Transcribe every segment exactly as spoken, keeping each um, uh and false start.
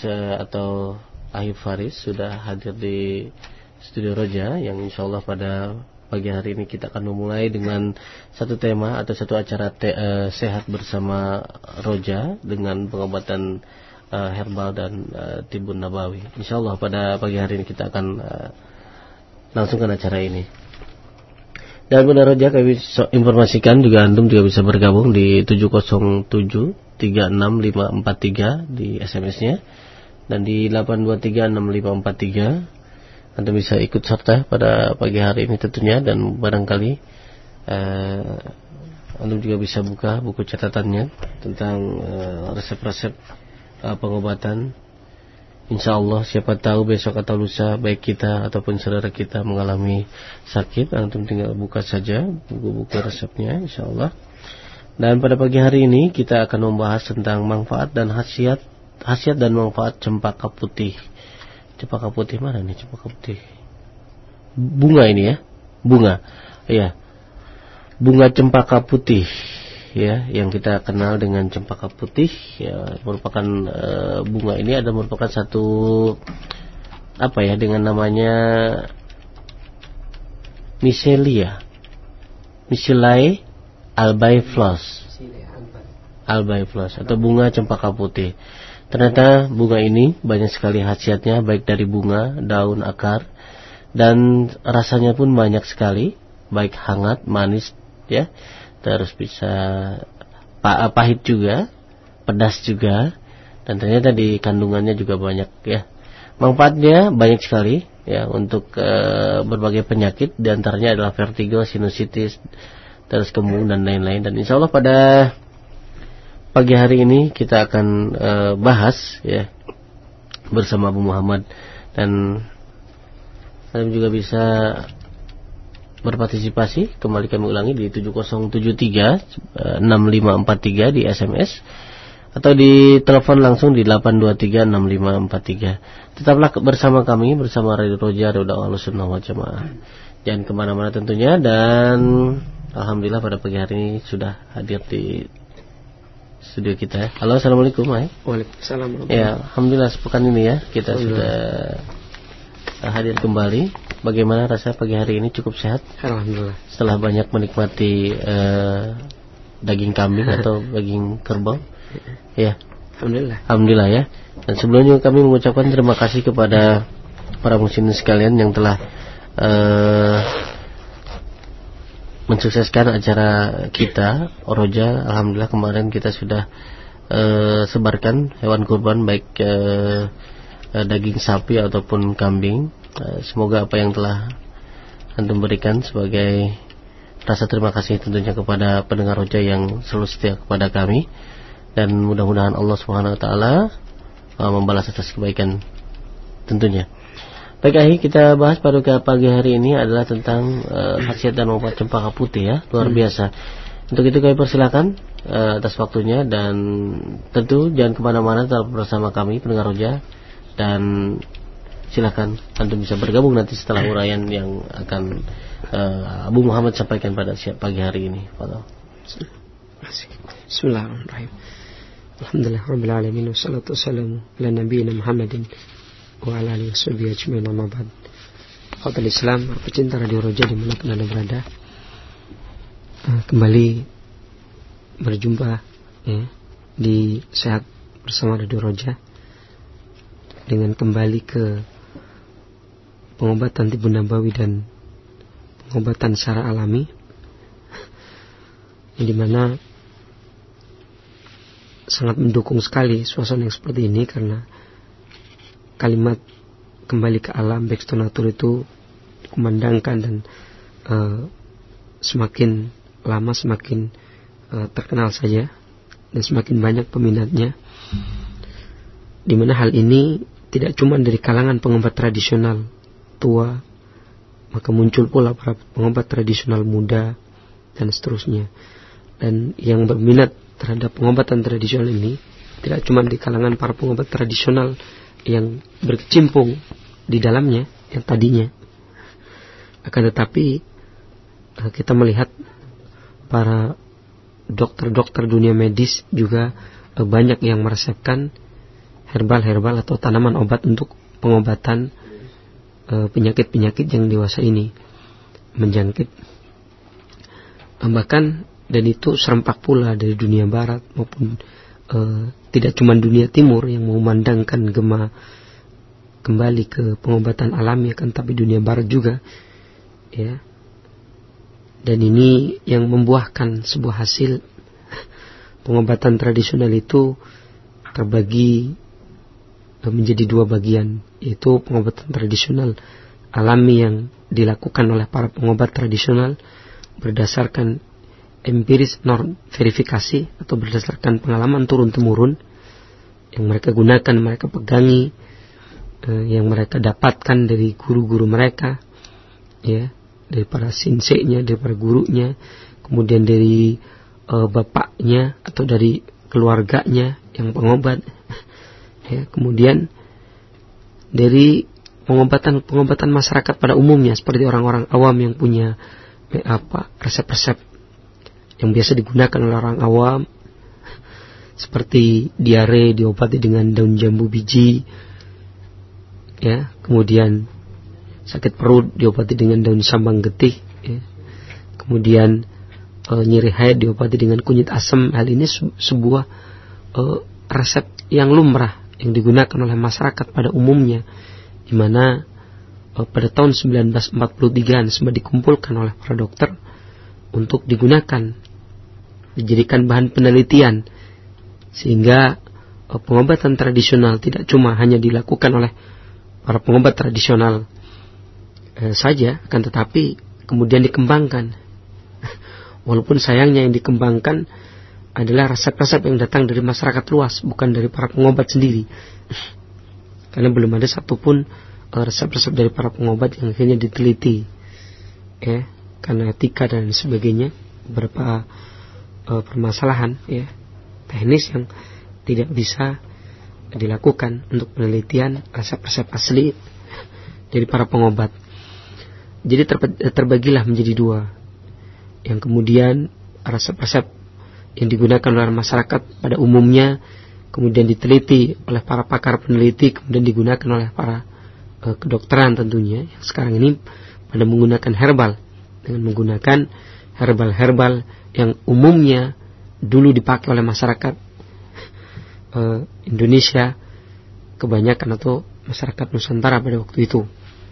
uh, atau Ayub Faris sudah hadir di Studio Roja, yang insyaallah pada pagi hari ini kita akan memulai dengan satu tema atau satu acara te, uh, sehat bersama Roja dengan pengobatan uh, herbal dan uh, tibbun nabawi. Insyaallah pada pagi hari ini kita akan uh, langsungkan acara ini. Dan benar Roja, kami informasikan juga antum juga bisa bergabung di tujuh nol tujuh tiga enam lima empat tiga di S M S-nya, dan di delapan dua tiga enam lima empat tiga antum bisa ikut serta pada pagi hari ini tentunya. Dan barangkali uh, antum juga bisa buka buku catatannya tentang uh, resep-resep uh, pengobatan. Insyaallah siapa tahu besok atau lusa baik kita ataupun saudara kita mengalami sakit, antum tinggal buka saja buku-buku resepnya insyaallah. Dan pada pagi hari ini kita akan membahas tentang manfaat dan khasiat khasiat dan manfaat cempaka putih. Cempaka putih mana nih cempaka putih? Bunga ini ya, bunga. Iya. Bunga cempaka putih. Ya, yang kita kenal dengan cempaka putih, ya, merupakan e, bunga ini ada merupakan satu apa ya dengan namanya Michelia, Michelae albaiflos, albaiflos atau bunga cempaka putih. Ternyata bunga ini banyak sekali khasiatnya, baik dari bunga, daun, akar, dan rasanya pun banyak sekali, baik hangat, manis, ya. Terus bisa pahit juga, pedas juga, dan ternyata di kandungannya juga banyak ya. Manfaatnya banyak sekali ya untuk e, berbagai penyakit, di antaranya adalah vertigo, sinusitis, terus kembung dan lain-lain. Dan insyaallah pada pagi hari ini kita akan e, bahas ya bersama Abu Muhammad, dan Anda juga bisa berpartisipasi, kembali kami ulangi di tujuh nol tujuh tiga enam lima empat tiga di S M S atau di telepon langsung di delapan dua tiga enam lima empat tiga. Tetaplah bersama kami, bersama Radio Roja, Radio Ahlussunnah wal Jamaah. Jangan kemana-mana tentunya, dan alhamdulillah pada pagi hari ini sudah hadir di studio kita. Halo, assalamualaikum. Hai. Waalaikumsalam. Ya, alhamdulillah sepekan ini ya kita sudah hadir kembali. Bagaimana rasa pagi hari ini? Cukup sehat? Alhamdulillah. Setelah banyak menikmati uh, daging kambing atau daging kerbau, ya. Alhamdulillah. Alhamdulillah ya. Dan sebelumnya kami mengucapkan terima kasih kepada para muslimin sekalian yang telah uh, mensukseskan acara kita Roja. Alhamdulillah kemarin kita sudah uh, sebarkan hewan kurban, baik uh, uh, daging sapi ataupun kambing. Semoga apa yang telah antum berikan sebagai rasa terima kasih tentunya kepada pendengar Roja yang selalu setia kepada kami, dan mudah-mudahan Allah Subhanahu wa taala membalas atas kebaikan tentunya. Baik, akhir kita bahas pada pagi hari ini adalah tentang uh, khasiat dan manfaat cempaka putih ya, luar biasa. Untuk itu kami persilakan uh, atas waktunya, dan tentu jangan kemana-mana, tetap bersama kami pendengar Roja, dan silakan antum bisa bergabung nanti setelah uraian yang akan uh, Abu Muhammad sampaikan pada siang pagi hari ini. Fadhal. Bismillahirrahmanirrahim. Alhamdulillah rabbil alamin, wassalatu wassalamu ala nabiyina Muhammadin wa ala alihi washabihi ajmain, amma ba'd. Fadhil Islam, pecinta Radio Roja dimanapun Anda berada, kembali berjumpa ya, di Sehat bersama Radio Roja, dengan kembali ke pengobatan tibbun nabawi dan pengobatan secara alami, yang dimana sangat mendukung sekali suasana yang seperti ini, karena kalimat kembali ke alam, back to nature itu kumandangkan, dan uh, semakin lama semakin uh, terkenal saja, dan semakin banyak peminatnya, dimana hal ini tidak cuma dari kalangan pengobat tradisional tua, maka muncul pula para pengobat tradisional muda dan seterusnya. Dan yang berminat terhadap pengobatan tradisional ini tidak cuma di kalangan para pengobat tradisional yang berkecimpung di dalamnya yang tadinya, akan tetapi kita melihat para dokter-dokter dunia medis juga banyak yang meresepkan herbal-herbal atau tanaman obat untuk pengobatan uh, penyakit-penyakit yang dewasa ini menjangkit. Uh, bahkan dan itu serempak pula dari dunia barat maupun uh, tidak cuma dunia timur yang memandangkan gema kembali ke pengobatan alami, kan tapi dunia barat juga, ya. Dan ini yang membuahkan sebuah hasil. Pengobatan tradisional itu terbagi menjadi dua bagian, yaitu pengobatan tradisional alami yang dilakukan oleh para pengobat tradisional berdasarkan empiris non verifikasi atau berdasarkan pengalaman turun-temurun yang mereka gunakan, mereka pegangi, eh, yang mereka dapatkan dari guru-guru mereka, ya, dari para sensei-nya, dari para gurunya, kemudian dari eh, bapaknya atau dari keluarganya yang pengobat, ya, kemudian dari pengobatan-pengobatan masyarakat pada umumnya seperti orang-orang awam yang punya eh, apa resep-resep yang biasa digunakan oleh orang awam, seperti diare diobati dengan daun jambu biji, ya, kemudian sakit perut diobati dengan daun sambang getih, ya, kemudian e, nyeri haid diobati dengan kunyit asam. Hal ini se- sebuah e, resep yang lumrah yang digunakan oleh masyarakat pada umumnya, di mana e, pada tahun sembilan belas empat puluh tiga sempat dikumpulkan oleh para dokter untuk digunakan, dijadikan bahan penelitian, sehingga e, pengobatan tradisional tidak cuma hanya dilakukan oleh para pengobat tradisional e, saja, akan tetapi kemudian dikembangkan. Walaupun sayangnya yang dikembangkan adalah resep-resep yang datang dari masyarakat luas, bukan dari para pengobat sendiri. Karena belum ada satupun e, resep-resep dari para pengobat yang akhirnya diteliti, ya, karena etika dan sebagainya, beberapa e, permasalahan, ya, teknis yang tidak bisa dilakukan untuk penelitian resep-resep asli dari para pengobat. Jadi terbagilah menjadi dua, yang kemudian resep-resep yang digunakan oleh masyarakat pada umumnya kemudian diteliti oleh para pakar peneliti, kemudian digunakan oleh para e, kedokteran tentunya, yang sekarang ini pada menggunakan herbal, dengan menggunakan herbal-herbal yang umumnya dulu dipakai oleh masyarakat e, Indonesia kebanyakan atau masyarakat Nusantara pada waktu itu.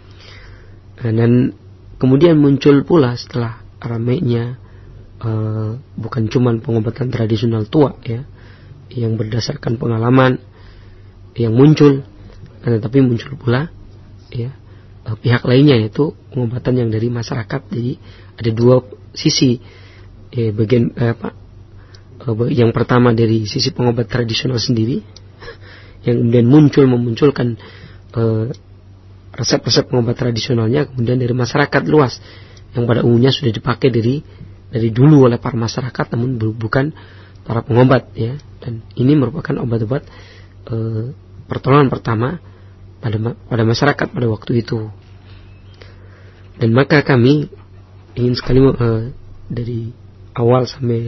Dan kemudian muncul pula setelah ramainya uh, bukan cuma pengobatan tradisional tua, ya, yang berdasarkan pengalaman yang muncul, tetapi muncul pula, ya, uh, pihak lainnya, yaitu pengobatan yang dari masyarakat. Jadi ada dua sisi, ya, bagian eh, apa uh, yang pertama dari sisi pengobat tradisional sendiri yang kemudian muncul memunculkan uh, resep-resep pengobat tradisionalnya, kemudian dari masyarakat luas yang pada umumnya sudah dipakai dari dari dulu oleh para masyarakat, namun bukan para pengobat, ya. Dan ini merupakan obat-obat e, pertolongan pertama pada pada masyarakat pada waktu itu. Dan maka kami ingin sekali e, dari awal sampai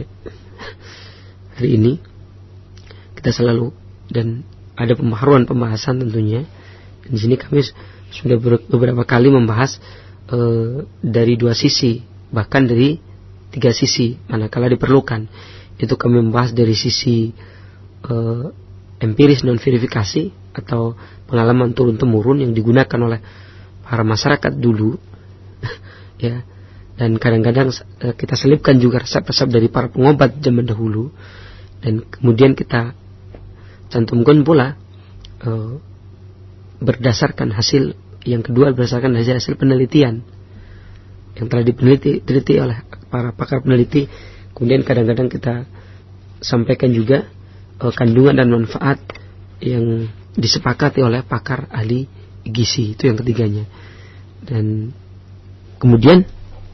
hari ini kita selalu dan ada pembaharuan pembahasan tentunya. Dan di sini kami sudah beberapa kali membahas e, dari dua sisi, bahkan dari tiga sisi manakala diperlukan. Itu kami membahas dari sisi e, empiris non verifikasi atau pengalaman turun temurun yang digunakan oleh para masyarakat dulu, ya. Dan kadang-kadang e, kita selipkan juga resep-resep dari para pengobat zaman dahulu, dan kemudian kita cantumkan pula e, berdasarkan hasil yang kedua, berdasarkan hasil-hasil penelitian yang telah diteliti teliti oleh para pakar peneliti. Kemudian kadang-kadang kita sampaikan juga uh, kandungan dan manfaat yang disepakati oleh pakar ahli gizi, itu yang ketiganya. Dan kemudian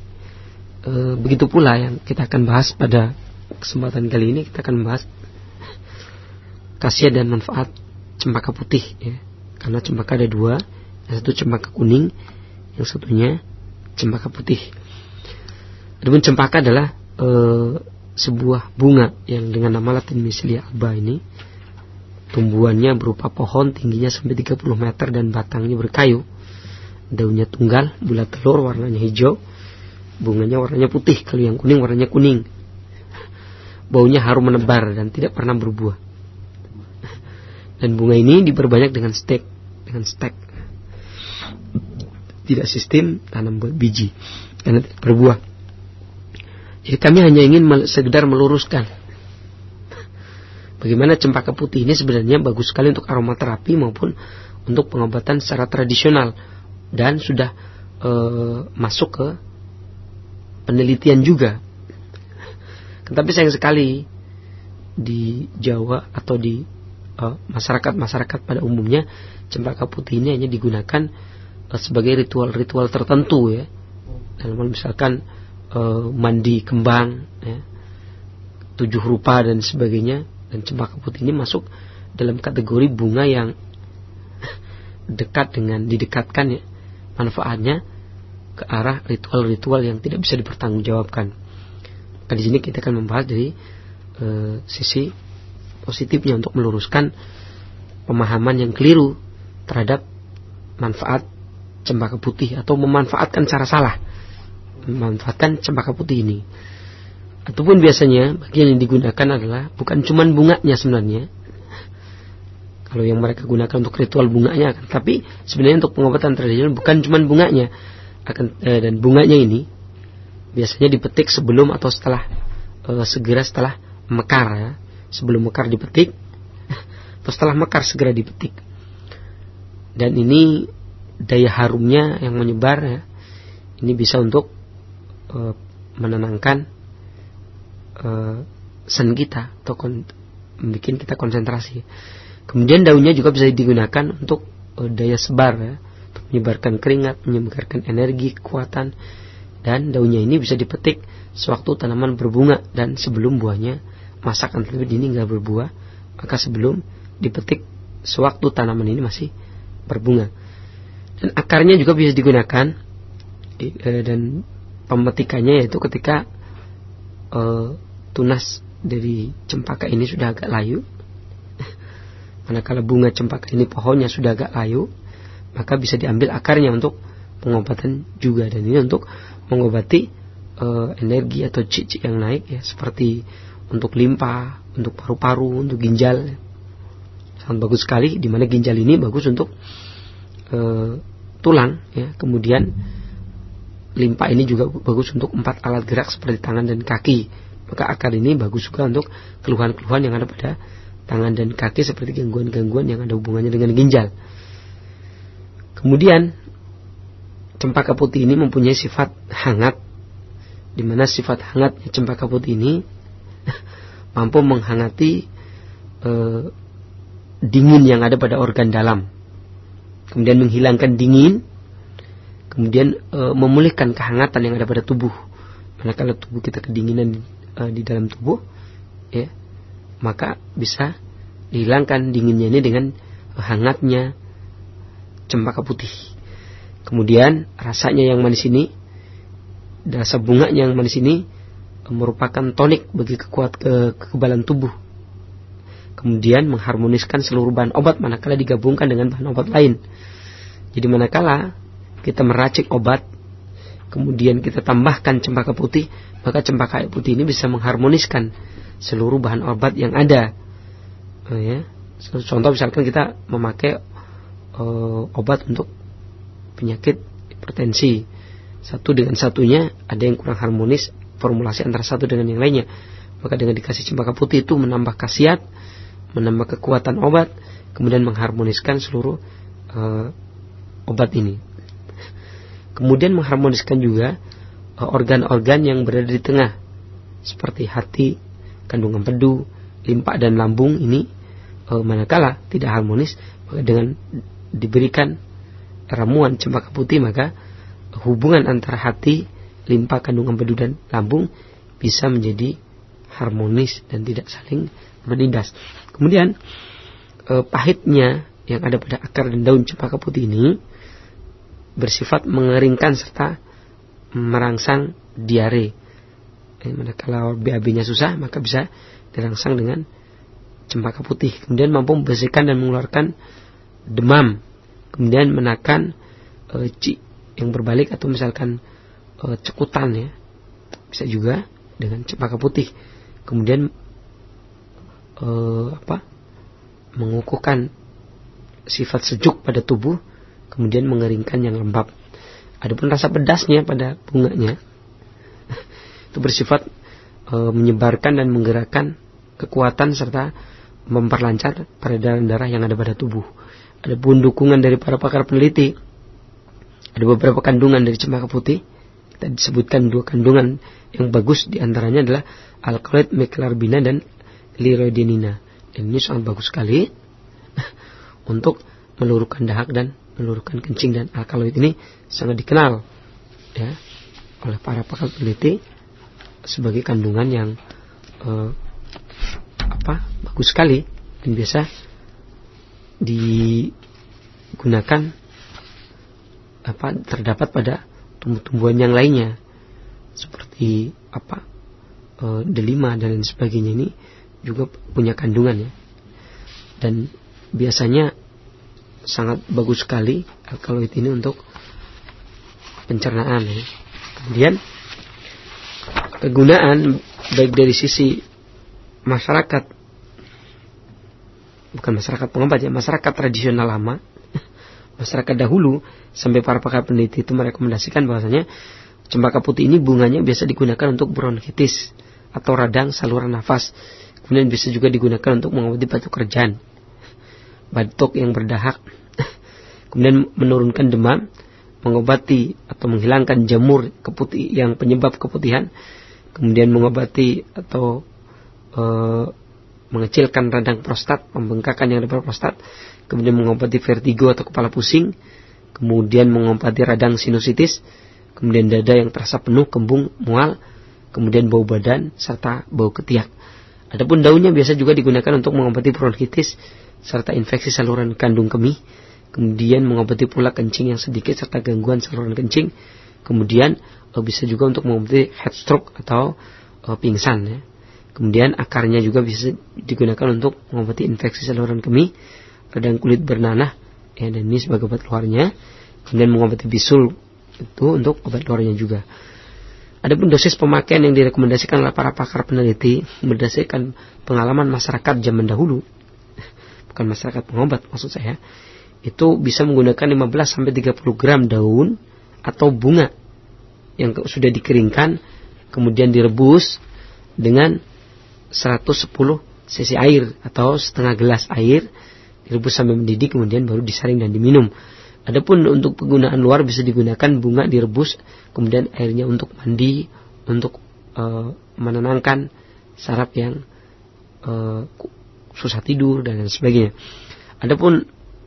uh, begitu pula yang kita akan bahas pada kesempatan kali ini, kita akan membahas khasiat dan manfaat cempaka putih, ya. Karena cempaka ada dua, yang satu cempaka kuning, yang satunya cempaka putih. Adapun cempaka adalah e, sebuah bunga yang dengan nama Latin Mislia alba ini tumbuhannya berupa pohon tingginya sampai tiga puluh meter dan batangnya berkayu. Daunnya tunggal, bulat telur, warnanya hijau. Bunganya warnanya putih, kalau yang kuning warnanya kuning. Baunya harum menebar dan tidak pernah berbuah. Dan bunga ini diperbanyak dengan stek, dengan stek. Tidak sistem tanam buat biji karena tidak berbuah. Jadi kami hanya ingin sekedar meluruskan bagaimana cempaka putih ini sebenarnya bagus sekali untuk aromaterapi maupun untuk pengobatan secara tradisional, dan sudah e, masuk ke penelitian juga. Tetapi sayang sekali di Jawa atau di uh, masyarakat-masyarakat pada umumnya cempaka putih ini hanya digunakan uh, sebagai ritual-ritual tertentu ya. Dalam misalkan uh, mandi kembang, ya, tujuh rupa dan sebagainya. Dan cempaka putih ini masuk dalam kategori bunga yang dekat dengan didekatkan ya manfaatnya ke arah ritual-ritual yang tidak bisa dipertanggungjawabkan. Maka di sini kita akan membahas dari e, sisi positifnya untuk meluruskan pemahaman yang keliru terhadap manfaat cempaka putih atau memanfaatkan cara salah memanfaatkan cempaka putih ini. Ataupun biasanya bagian yang digunakan adalah bukan cuman bunganya sebenarnya. Kalau yang mereka gunakan untuk ritual bunganya, tapi sebenarnya untuk pengobatan tradisional bukan cuman bunganya. Akan e, dan bunganya ini biasanya dipetik sebelum atau setelah e, segera setelah mekar ya. Sebelum mekar dipetik atau setelah mekar segera dipetik. Dan ini daya harumnya yang menyebar ya. Ini bisa untuk e, menenangkan e, sen kita atau kon, membuat kita konsentrasi. Kemudian daunnya juga bisa digunakan untuk e, daya sebar ya. Untuk menyebarkan keringat, menyebarkan energi, kekuatan. Dan daunnya ini bisa dipetik sewaktu tanaman berbunga dan sebelum buahnya masakan lebih dini nggak berbuah, maka sebelum dipetik sewaktu tanaman ini masih berbunga. Dan akarnya juga bisa digunakan e, dan pemetikannya yaitu ketika e, tunas dari cempaka ini sudah agak layu. Manakala bunga cempaka ini pohonnya sudah agak layu, maka bisa diambil akarnya untuk pengobatan juga, dan ini untuk mengobati e, energi atau cicik yang naik ya, seperti untuk limpa, untuk paru-paru, untuk ginjal. Sangat bagus sekali, di mana ginjal ini bagus untuk e, tulang ya. Kemudian limpa ini juga bagus untuk empat alat gerak seperti tangan dan kaki. Maka akar ini bagus juga untuk keluhan-keluhan yang ada pada tangan dan kaki seperti gangguan-gangguan yang ada hubungannya dengan ginjal. Kemudian cempaka putih ini mempunyai sifat hangat, di mana sifat hangatnya cempaka putih ini mampu menghangati e, dingin yang ada pada organ dalam, kemudian menghilangkan dingin, kemudian e, memulihkan kehangatan yang ada pada tubuh. Manakala tubuh kita kedinginan e, di dalam tubuh, ya, maka bisa dihilangkan dinginnya ini dengan hangatnya cempaka putih. Kemudian rasanya yang manis ini, rasa bunganya yang manis ini merupakan tonik bagi kekuat ke, kekebalan tubuh. Kemudian mengharmoniskan seluruh bahan obat manakala digabungkan dengan bahan obat lain. Jadi manakala kita meracik obat, kemudian kita tambahkan cempaka putih, maka cempaka putih ini bisa mengharmoniskan seluruh bahan obat yang ada. Oh, ya. Contoh misalkan kita memakai uh, obat untuk penyakit hipertensi, satu dengan satunya ada yang kurang harmonis formulasi antara satu dengan yang lainnya, maka dengan dikasih cempaka putih itu menambah khasiat, menambah kekuatan obat, kemudian mengharmoniskan seluruh uh, obat ini. Kemudian mengharmoniskan juga uh, organ-organ yang berada di tengah seperti hati, kandungan empedu, limpa dan lambung ini uh, manakala tidak harmonis, maka dengan diberikan ramuan cempaka putih maka hubungan antara hati, limpa, kandungan empedu dan lambung bisa menjadi harmonis dan tidak saling menindas. Kemudian eh, pahitnya yang ada pada akar dan daun cempaka putih ini bersifat mengeringkan serta merangsang diare. Eh, manakala B A B-nya susah maka bisa dirangsang dengan cempaka putih, kemudian mampu membersihkan dan mengeluarkan demam, kemudian menakan e, ci yang berbalik atau misalkan e, cekutan ya, bisa juga dengan cempaka putih. Kemudian e, apa mengukuhkan sifat sejuk pada tubuh, kemudian mengeringkan yang lembab. Adapun rasa pedasnya pada bunganya itu bersifat e, menyebarkan dan menggerakkan kekuatan serta memperlancar peredaran darah yang ada pada tubuh. Adapun dukungan dari para pakar peneliti, ada beberapa kandungan dari cempaka putih. Kita disebutkan dua kandungan yang bagus, diantaranya adalah alkaloid meclarbina dan lirodinina. Dan ini sangat bagus sekali untuk meluruskan dahak dan meluruskan kencing, dan alkaloid ini sangat dikenal ya oleh para pakar peneliti sebagai kandungan yang eh, apa bagus sekali dan biasa digunakan apa terdapat pada tumbuh-tumbuhan yang lainnya seperti apa e, delima dan lain sebagainya. Ini juga punya kandungan ya, dan biasanya sangat bagus sekali alkaloid ini untuk pencernaan ya. Kemudian kegunaan baik dari sisi masyarakat, bukan masyarakat pengobat ya, masyarakat tradisional lama, masyarakat dahulu, sampai para pakar peneliti itu merekomendasikan bahwasanya cempaka putih ini bunganya biasa digunakan untuk bronkitis atau radang saluran nafas. Kemudian bisa juga digunakan untuk mengobati batuk kerjan, batuk yang berdahak, kemudian menurunkan demam, mengobati atau menghilangkan jamur keputih yang penyebab keputihan, kemudian mengobati atau e, mengecilkan radang prostat, pembengkakan yang ada pada prostat, kemudian mengobati vertigo atau kepala pusing, kemudian mengobati radang sinusitis, kemudian dada yang terasa penuh, kembung, mual, kemudian bau badan serta bau ketiak. Adapun daunnya biasa juga digunakan untuk mengobati bronkitis serta infeksi saluran kandung kemih, kemudian mengobati pula kencing yang sedikit serta gangguan saluran kencing, kemudian bisa juga untuk mengobati head stroke atau uh, pingsan ya. Kemudian akarnya juga bisa digunakan untuk mengobati infeksi saluran kemih, radang kulit bernanah ya, dan ini sebagai obat luarnya. Kemudian mengobati bisul itu untuk obat luarnya juga. Adapun dosis pemakaian yang direkomendasikan oleh para pakar peneliti berdasarkan pengalaman masyarakat zaman dahulu, bukan masyarakat pengobat maksud saya, itu bisa menggunakan lima belas sampai tiga puluh gram daun atau bunga yang sudah dikeringkan, kemudian direbus dengan seratus sepuluh cc air atau setengah gelas air, direbus sampai mendidih, kemudian baru disaring dan diminum. Adapun untuk penggunaan luar bisa digunakan bunga direbus, kemudian airnya untuk mandi, untuk e, menenangkan saraf yang e, susah tidur dan lain sebagainya. Adapun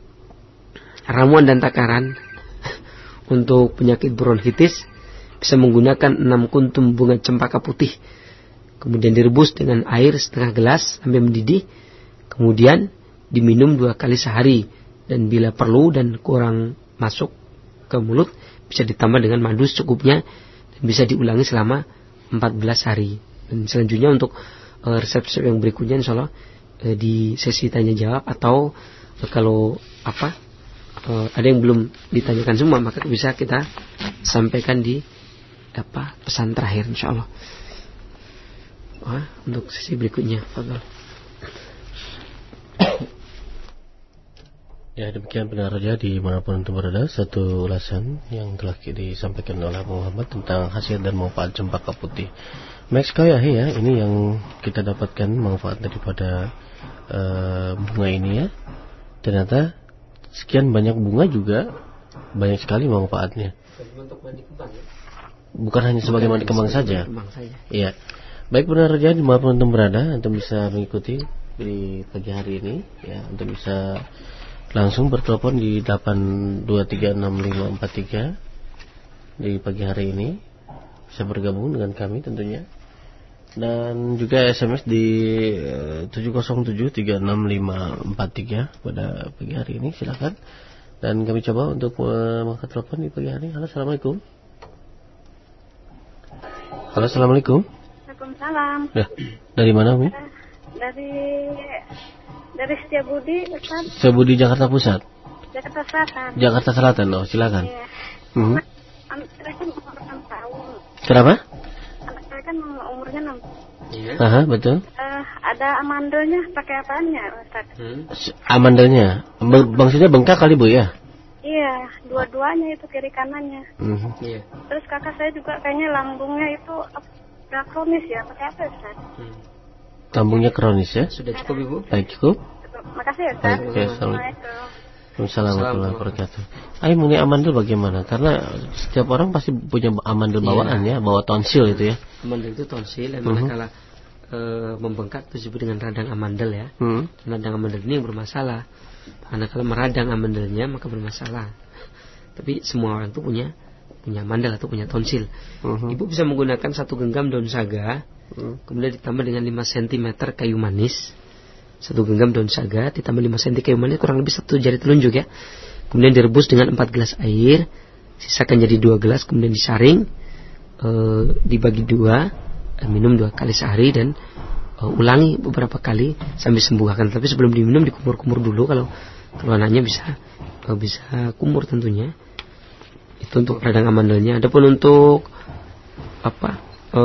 ramuan dan takaran untuk penyakit bronkitis bisa menggunakan enam kuntum bunga cempaka putih, kemudian direbus dengan air setengah gelas sampai mendidih, kemudian diminum dua kali sehari, dan bila perlu dan kurang masuk ke mulut bisa ditambah dengan madu secukupnya dan bisa diulangi selama empat belas hari. Dan selanjutnya untuk uh, resep-resep yang berikutnya insyaallah uh, di sesi tanya jawab, atau uh, kalau apa uh, ada yang belum ditanyakan semua maka bisa kita sampaikan di apa pesan terakhir insyaallah. Wah, untuk sesi berikutnya fadhal. Ya, demikian benar saja dimanapun itu berada, satu ulasan yang telah disampaikan oleh Muhammad tentang khasiat dan manfaat cempaka putih. Baik sekali ya, ini yang kita dapatkan manfaat daripada uh, bunga ini ya. Ternyata sekian banyak bunga juga banyak sekali manfaatnya. Bukan hanya sebagai mandi kembang saja. Iya. Baik benar saja dimanapun itu berada, Anda bisa mengikuti di pagi hari ini ya, Anda bisa langsung bertelepon di delapan dua tiga enam lima empat tiga di pagi hari ini, bisa bergabung dengan kami tentunya, dan juga S M S di tujuh nol tujuh tiga enam lima empat tiga pada pagi hari ini, silakan. Dan kami coba untuk mengangkat telepon di pagi hari. Halo, assalamualaikum. Halo, assalamualaikum. Waalaikumsalam. Ya, dari mana, Mi? Dari dari Setiabudi, Ustaz. Setiabudi Jakarta Pusat. Jakarta Selatan. Jakarta Selatan, oh silakan. Iya. Hmm. Anak saya kan umur enam tahun. Kenapa? Anak saya kan umurnya enam. Iya. Aha, betul. Uh, ada amandelnya, pakai apanya, Ustaz? Hmm. Amandelnya, Be- maksudnya bengkak kali Bu ya? Iya, dua-duanya itu kiri kanannya. Mhm. Iya. Terus kakak saya juga kayaknya lambungnya itu udah kronis ya, pakai apa, Ustaz? Hmm. Lambungnya kronis ya? Sudah cukup Ibu? Baik, cukup. Makasih ya, Ustaz. Baik, oke, Assalamualaikum. Assalamualaikum warahmatullahi wabarakatuh. Ayo mengenai amandel bagaimana? Karena setiap orang pasti punya amandel bawaan ya, bawa tonsil itu ya. Amandel itu tonsil, yang Mhm. manakala e, membengkak itu disebut dengan radang amandel ya. Hmm. Radang amandel ini yang bermasalah. Manakala meradang amandelnya maka bermasalah. Tapi semua orang itu punya punya amandel atau punya tonsil. Mhm. Ibu bisa menggunakan satu genggam daun saga, Hmm. kemudian ditambah dengan lima sentimeter kayu manis. Satu genggam daun saga ditambah lima sentimeter kayu manis, kurang lebih satu jari telunjuk ya. Kemudian direbus dengan empat gelas air, sisakan jadi dua gelas, kemudian disaring, e, dibagi dua, e, minum dua kali sehari dan e, ulangi beberapa kali sampai sembuh. Akan tapi sebelum diminum dikumur-kumur dulu kalau kalau anaknya bisa e, bisa kumur tentunya. Itu untuk radang amandelnya. Adapun untuk apa e,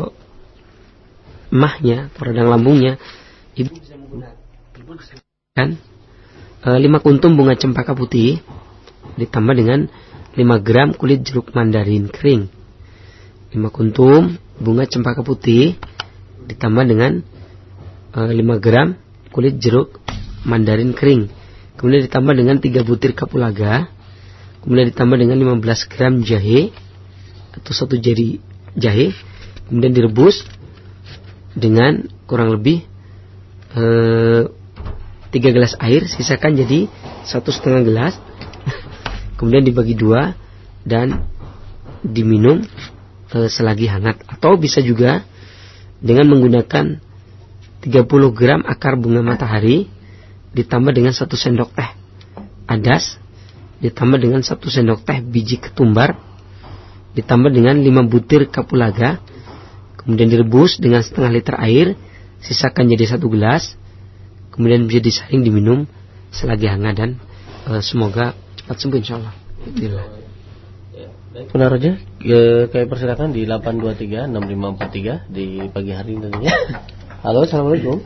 mahnya, radang lambungnya, ibu bisa menggunakan e, lima kuntum bunga cempaka putih ditambah dengan lima gram kulit jeruk mandarin kering. lima kuntum bunga cempaka putih ditambah dengan e, lima gram kulit jeruk mandarin kering. Kemudian ditambah dengan tiga butir kapulaga. Kemudian ditambah dengan lima belas gram jahe atau satu jari jahe. Kemudian direbus dengan kurang lebih tiga gelas air, sisakan jadi satu setengah gelas, kemudian dibagi dua dan diminum e, selagi hangat. Atau bisa juga dengan menggunakan tiga puluh gram akar bunga matahari ditambah dengan satu sendok teh adas, ditambah dengan satu sendok teh biji ketumbar, ditambah dengan lima butir kapulaga, kemudian direbus dengan setengah liter air, sisakan jadi satu gelas, kemudian bisa disaring diminum selagi hangat dan e, semoga cepat sembuh insyaallah. Bismillah. Benar aja, e, kami persilakan di delapan dua tiga enam lima empat tiga di pagi hari ini tentunya. Halo, assalamualaikum.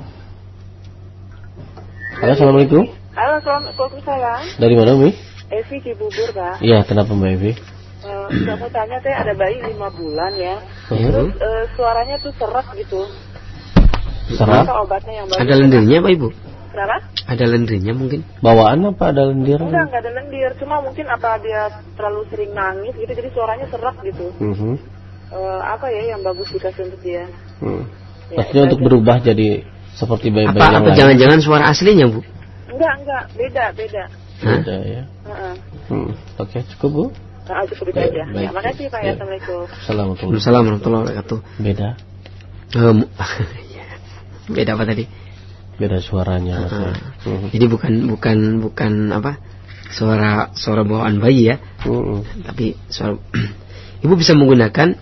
Halo, assalamualaikum. Halo, Waalaikumsalam. Dari mana Mi? Evi Cibubur, Pak. Iya, kenapa Mbak Evi? Uh, kamu tanya teh ada bayi lima bulan ya. Uh-huh. Terus uh, suaranya tuh serak gitu. Serak? Apa obatnya yang bagus? Ada lendirnya Pak Ibu? Kenapa? Ada lendirnya mungkin? Bawaan apa ada lendir? Enggak, enggak ada lendir. Cuma mungkin apa dia terlalu sering nangis gitu, jadi suaranya serak gitu. Uh-huh. Uh, apa ya yang bagus dikasih untuk dia? Hmm. Ya, Maksudnya untuk aja. berubah jadi seperti bayi-bayi Apa, yang apa lain? jangan-jangan suara aslinya Bu? Enggak, enggak. Beda, beda. Beda ya. Uh-uh. Hmm. Oke, cukup Bu. Nah, cukup itu Baik, aja. baik. Ya, makasih Pak. Ya. Assalamualaikum. Assalamualaikum. Waalaikumsalam warahmatullahi wabarakatuh. Beda. Um, beda apa tadi? Beda suaranya Uh, maksudnya. Hmm. Jadi bukan bukan bukan apa suara suara bawaan bayi ya, Hmm. tapi suara. Ibu bisa menggunakan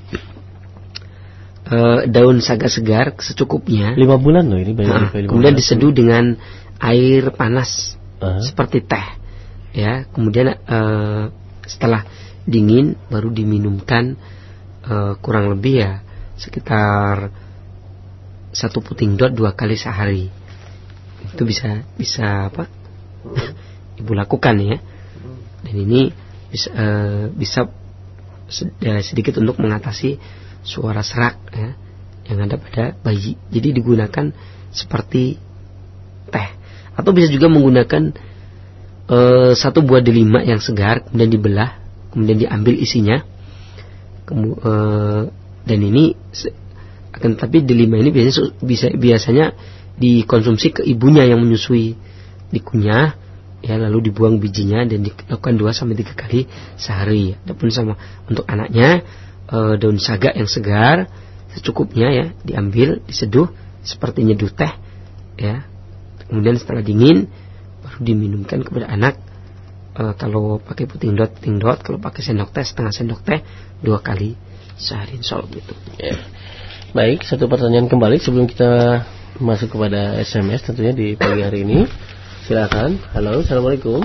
uh, daun saga segar secukupnya. Lima bulan loh ini bayi. Nah, bayi lima kemudian bulan. diseduh dengan air panas Uh-huh. seperti teh, ya. Kemudian uh, setelah dingin baru diminumkan uh, kurang lebih ya sekitar satu puting dot dua kali sehari. Itu bisa bisa apa? Ibu lakukan ya. Dan ini bisa uh, bisa sedikit untuk mengatasi suara serak ya yang ada pada bayi. Jadi digunakan seperti teh. Atau bisa juga menggunakan uh, satu buah delima yang segar kemudian dibelah, kemudian diambil isinya. Kemu, uh, dan ini akan tapi delima ini biasanya bisa biasanya dikonsumsi ke ibunya yang menyusui, dikunyah ya lalu dibuang bijinya dan dilakukan dua sampai tiga kali sehari. Adapun sama untuk anaknya e, daun saga yang segar secukupnya ya diambil, diseduh seperti nyeduh teh ya. Kemudian setelah dingin baru diminumkan kepada anak. E, kalau pakai puting dot puting dot, kalau pakai sendok teh setengah sendok teh dua kali sehari insyaallah gitu. Ya. Baik, satu pertanyaan kembali sebelum kita masuk kepada S M S tentunya di pagi hari ini. Silakan. Halo, assalamualaikum.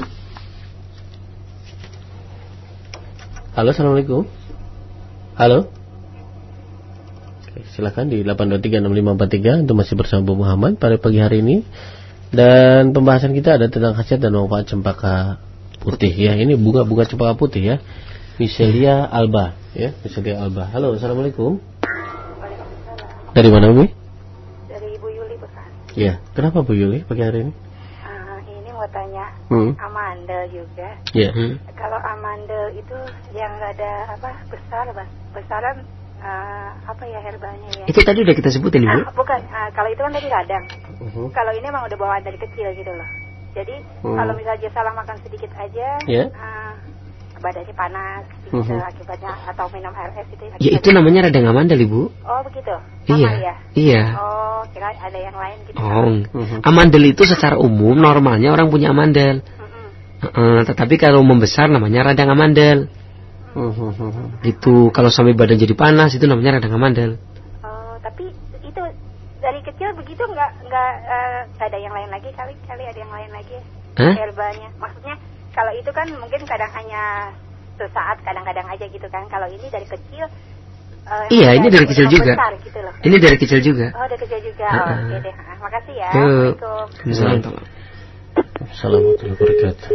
Halo, assalamualaikum. Halo. Oke, silakan di delapan dua tiga enam lima empat tiga untuk masih bersama Bu Muhammad pada pagi hari ini. Dan pembahasan kita ada tentang khasiat dan manfaat cempaka putih ya. Ini bunga-bunga cempaka putih ya. Michelia alba ya, Michelia alba. Halo, assalamualaikum. Dari mana Bu? Dari Ibu Yuli, Pak. Ya, kenapa Bu Yuli pagi hari ini? Uh, ini mau tanya, Hmm. amandel juga. Ya. Hmm. Kalau amandel itu yang nggak ada apa besar, Bang. Besaran uh, apa ya herbalnya ya? Itu tadi udah kita sebutin Ibu. Ah, bukan. Uh, kalau itu kan tadi radang. Uh-huh. Kalau ini emang udah bawaan dari kecil gitu loh. Jadi Hmm. kalau misalnya salah makan sedikit aja, Ya. uh, badannya panas, bisa Uh-huh. akibatnya atau minum air es itu. Ya itu namanya radang amandel Ibu. Oh begitu. Sama Iya. ya. Iya. Oh kira ada yang lain gitu. Oh, Mhm. amandel itu secara umum normalnya orang punya amandel. Mm-mm. Uh, tetapi kalau membesar namanya radang amandel. Uh-huh. Gitu. Kalau sampai badan jadi panas itu namanya radang amandel. Oh, tapi itu dari kecil begitu nggak nggak eh, nggak ada yang lain lagi kali kali ada yang lain lagi Hah? herbalnya. Maksudnya kalau itu kan mungkin kadang hanya sesaat kadang-kadang aja gitu kan. Kalau ini dari kecil. eh, Iya, yang ini dari kecil juga. besar gitu loh. Ini dari kecil juga. Oh dari kecil juga. Uh-uh. Oh, oke deh. Ah, makasih ya. Tuh. Assalamualaikum. Assalamualaikum. Assalamualaikum warahmatullahi wabarakatuh.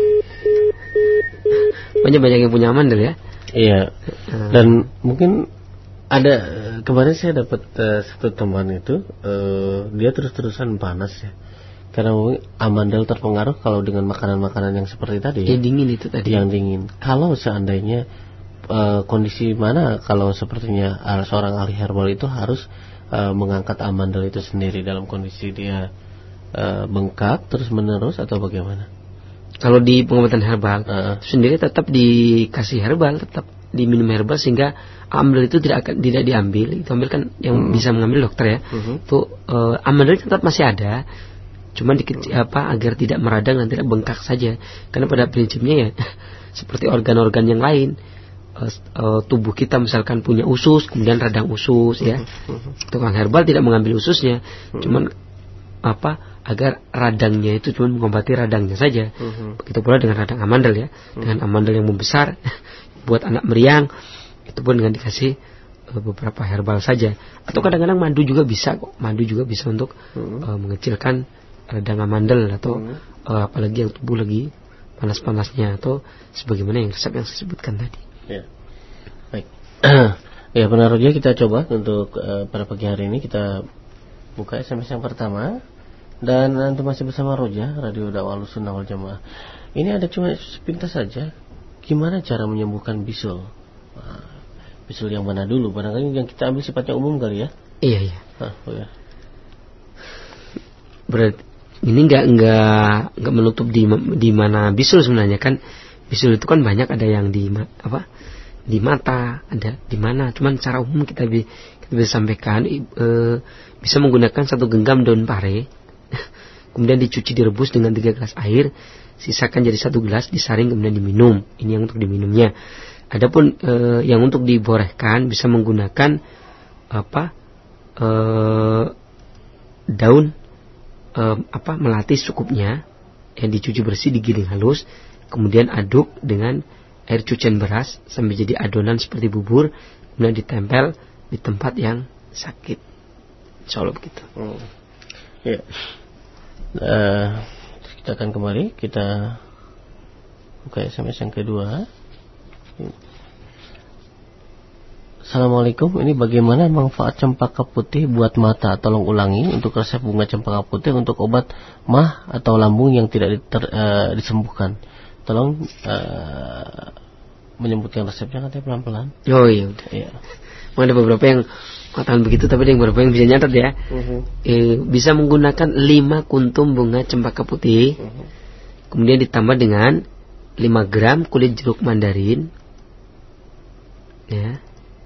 Banyak banyak yang punya amandel ya. Iya. Hmm. Dan mungkin ada kemarin saya dapat uh, satu teman itu uh, dia terus-terusan panas ya. Karena mungkin amandel terpengaruh kalau dengan makanan-makanan yang seperti tadi ya. Yang dingin itu tadi. Yang dingin. Kalau seandainya uh, kondisi mana kalau sepertinya uh, seorang ahli herbal itu harus uh, mengangkat amandel itu sendiri dalam kondisi dia uh, bengkak terus menerus atau bagaimana? Kalau di pengobatan herbal Uh, itu sendiri tetap dikasih herbal, tetap diminum herbal sehingga amandel itu tidak akan tidak diambil. Itu ambil kan yang Hmm. bisa mengambil dokter ya. Mhm. Itu uh, amandel tetap masih ada. Cuman dikit apa agar tidak meradang dan tidak bengkak saja. Karena pada prinsipnya ya seperti organ-organ yang lain, uh, uh, tubuh kita misalkan punya usus, kemudian radang usus ya. Tukang herbal tidak mengambil ususnya, cuman apa agar radangnya itu cuma mengobati radangnya saja. Mhm. Begitu pula dengan radang amandel ya, dengan amandel yang membesar buat anak meriang itu pun dengan dikasih uh, beberapa herbal saja. Atau kadang-kadang madu juga bisa kok, madu juga bisa untuk Mhm. uh, mengecilkan radang amandel atau Mhm. uh, apalagi yang tubuh lagi panas-panasnya atau sebagaimana yang resep yang saya sebutkan tadi. Ya. Baik. Ya benar saja kita coba untuk uh, pada pagi hari ini kita buka S M S yang pertama. Dan nanti masih bersama Roja Radio Dakwah Sunnah wal Jamaah. Ini ada cuma sepintas saja. Gimana cara menyembuhkan bisul? Nah, bisul yang mana dulu? Barangkali yang kita ambil sifatnya umum kali ya. Iya iya. Nah, oh ya. Berarti ini nggak nggak nggak menutup di di mana bisul sebenarnya kan. Bisul itu kan banyak, ada yang di apa di mata, ada di mana. Cuman secara umum kita, bi, kita bisa sampaikan e, bisa menggunakan satu genggam daun pare. Kemudian dicuci, direbus dengan tiga gelas air, sisakan jadi satu gelas, disaring kemudian diminum. Ini yang untuk diminumnya. Adapun e, yang untuk diborehkan bisa menggunakan apa e, daun e, apa melati secukupnya yang dicuci bersih, digiling halus, kemudian aduk dengan air cucian beras sampai jadi adonan seperti bubur, kemudian ditempel di tempat yang sakit. Insya Allah begitu. Hmm. Ya. Uh, kita akan kembali, kita buka S M S yang kedua. Assalamualaikum, ini bagaimana manfaat cempaka putih buat mata? Tolong ulangi untuk resep bunga cempaka putih untuk obat mah atau lambung yang tidak diter, uh, disembuhkan. Tolong uh, menyebutkan resepnya, katanya pelan-pelan. Oh iya udah. Iya. Ada beberapa yang mengatakan begitu, tapi ada yang beberapa yang bisa nyatat ya. Uh-huh. Eh, bisa menggunakan lima kuntum bunga cempaka putih, Uh-huh. kemudian ditambah dengan lima gram kulit jeruk mandarin. Ya.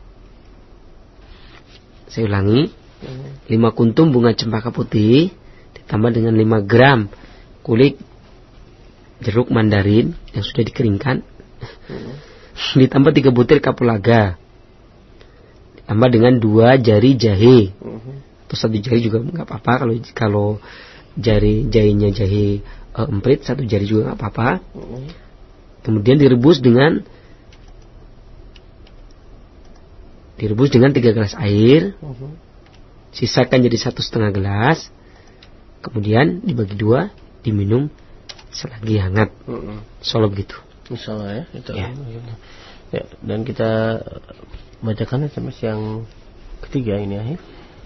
Saya ulangi. Uh-huh. lima kuntum bunga cempaka putih ditambah dengan lima gram kulit jeruk mandarin yang sudah dikeringkan. Uh-huh. Ditambah tiga butir kapulaga. Ditambah dengan dua jari jahe. Uh-huh. Itu atau satu jari juga nggak apa-apa. Kalau kalau jari jarinya jahe uh, emprit, satu jari juga nggak apa-apa. Kemudian direbus dengan direbus dengan tiga gelas air, sisakan jadi satu setengah gelas, kemudian dibagi dua, diminum selagi hangat. Insyaallah begitu. Insyaallah ya. Itu. Ya. Ya. Dan kita bacakan S M S yang ketiga ini ya.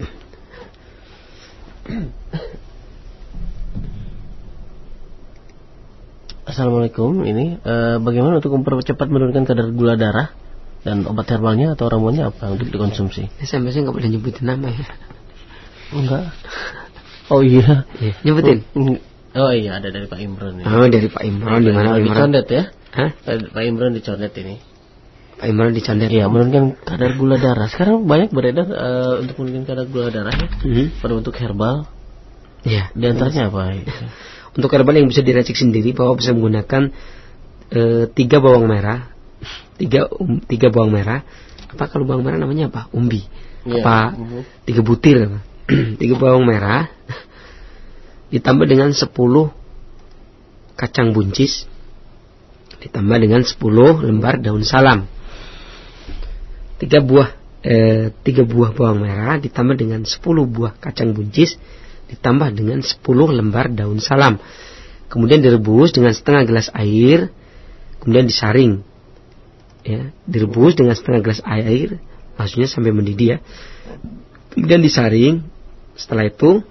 Assalamualaikum. Ini uh, bagaimana untuk mempercepat menurunkan kadar gula darah dan obat herbalnya atau ramuannya apa untuk dikonsumsi? S M S-nya nggak boleh nyebutin nama ya. Enggak. Oh iya. Ya, nyebutin. Oh iya, ada dari Pak Imran ya. Oh, dari Pak Imran. Di mana Pak Imran? Di Condet ya? Hah? Pak Imran di Condet ini. Pak Imran di Condet. Iya, menurunkan kadar gula darah. Sekarang banyak beredar uh, untuk menurunkan kadar gula darah ya. Mm-hmm. Pada bentuk herbal. Iya. Di antaranya apa? Untuk herbal yang bisa diracik sendiri, bahwa bisa menggunakan uh, tiga bawang merah, tiga um, tiga bawang merah. Apa kalau bawang merah namanya apa? Umbi. Yeah. Apa? Uh-huh. Tiga butir. Tiga bawang merah. Ditambah dengan sepuluh kacang buncis, ditambah dengan sepuluh lembar daun salam. Tiga buah eh, tiga buah bawang merah ditambah dengan sepuluh buah kacang buncis, ditambah dengan sepuluh lembar daun salam. Kemudian direbus dengan setengah gelas air, kemudian disaring. Ya, direbus dengan setengah gelas air, maksudnya sampai mendidih ya. Kemudian disaring. Setelah itu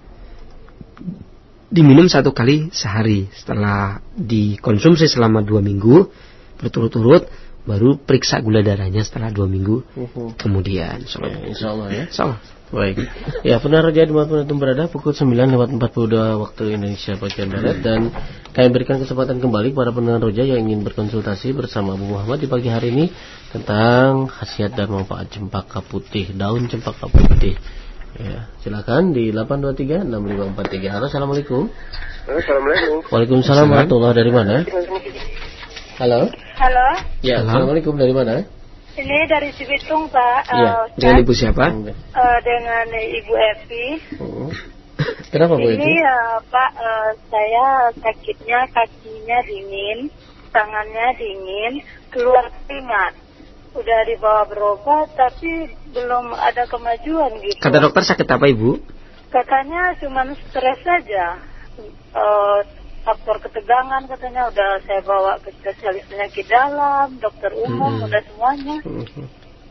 diminum satu kali sehari. Setelah dikonsumsi selama dua minggu berturut-turut, baru periksa gula darahnya setelah dua minggu uh-huh. kemudian. Ya, insya Allah ya. Insya Allah. Baik. Ya, benar saja dimanapun berada, pukul sembilan lewat empat puluh dua waktu Indonesia bagian barat, dan kami berikan kesempatan kembali kepada pendengar Roja yang ingin berkonsultasi bersama Abu Muhammad di pagi hari ini tentang khasiat dan manfaat cempaka putih, daun cempaka putih. Ya, silakan di delapan dua tiga enam lima empat tiga. Halo, assalamualaikum. Assalamualaikum. Waalaikumsalam warahmatullahi. Dari mana? Halo. Halo. Ya, Halo. Assalamualaikum, dari mana? Ini dari Cibitung, Pak. Iya. Uh, Dengan Ibu siapa? Uh, dengan Ibu Evi. Oh. Kenapa Bu Evi? Ini uh, Pak, uh, saya sakitnya kakinya dingin, tangannya dingin, keluar keringat. Udah dibawa berobat tapi belum ada kemajuan gitu. Kata dokter sakit apa Ibu? Katanya cuma stres saja. Uh, faktor ketegangan katanya, udah saya bawa ke spesialis penyakit dalam, dokter umum, hmm. udah semuanya. Hmm.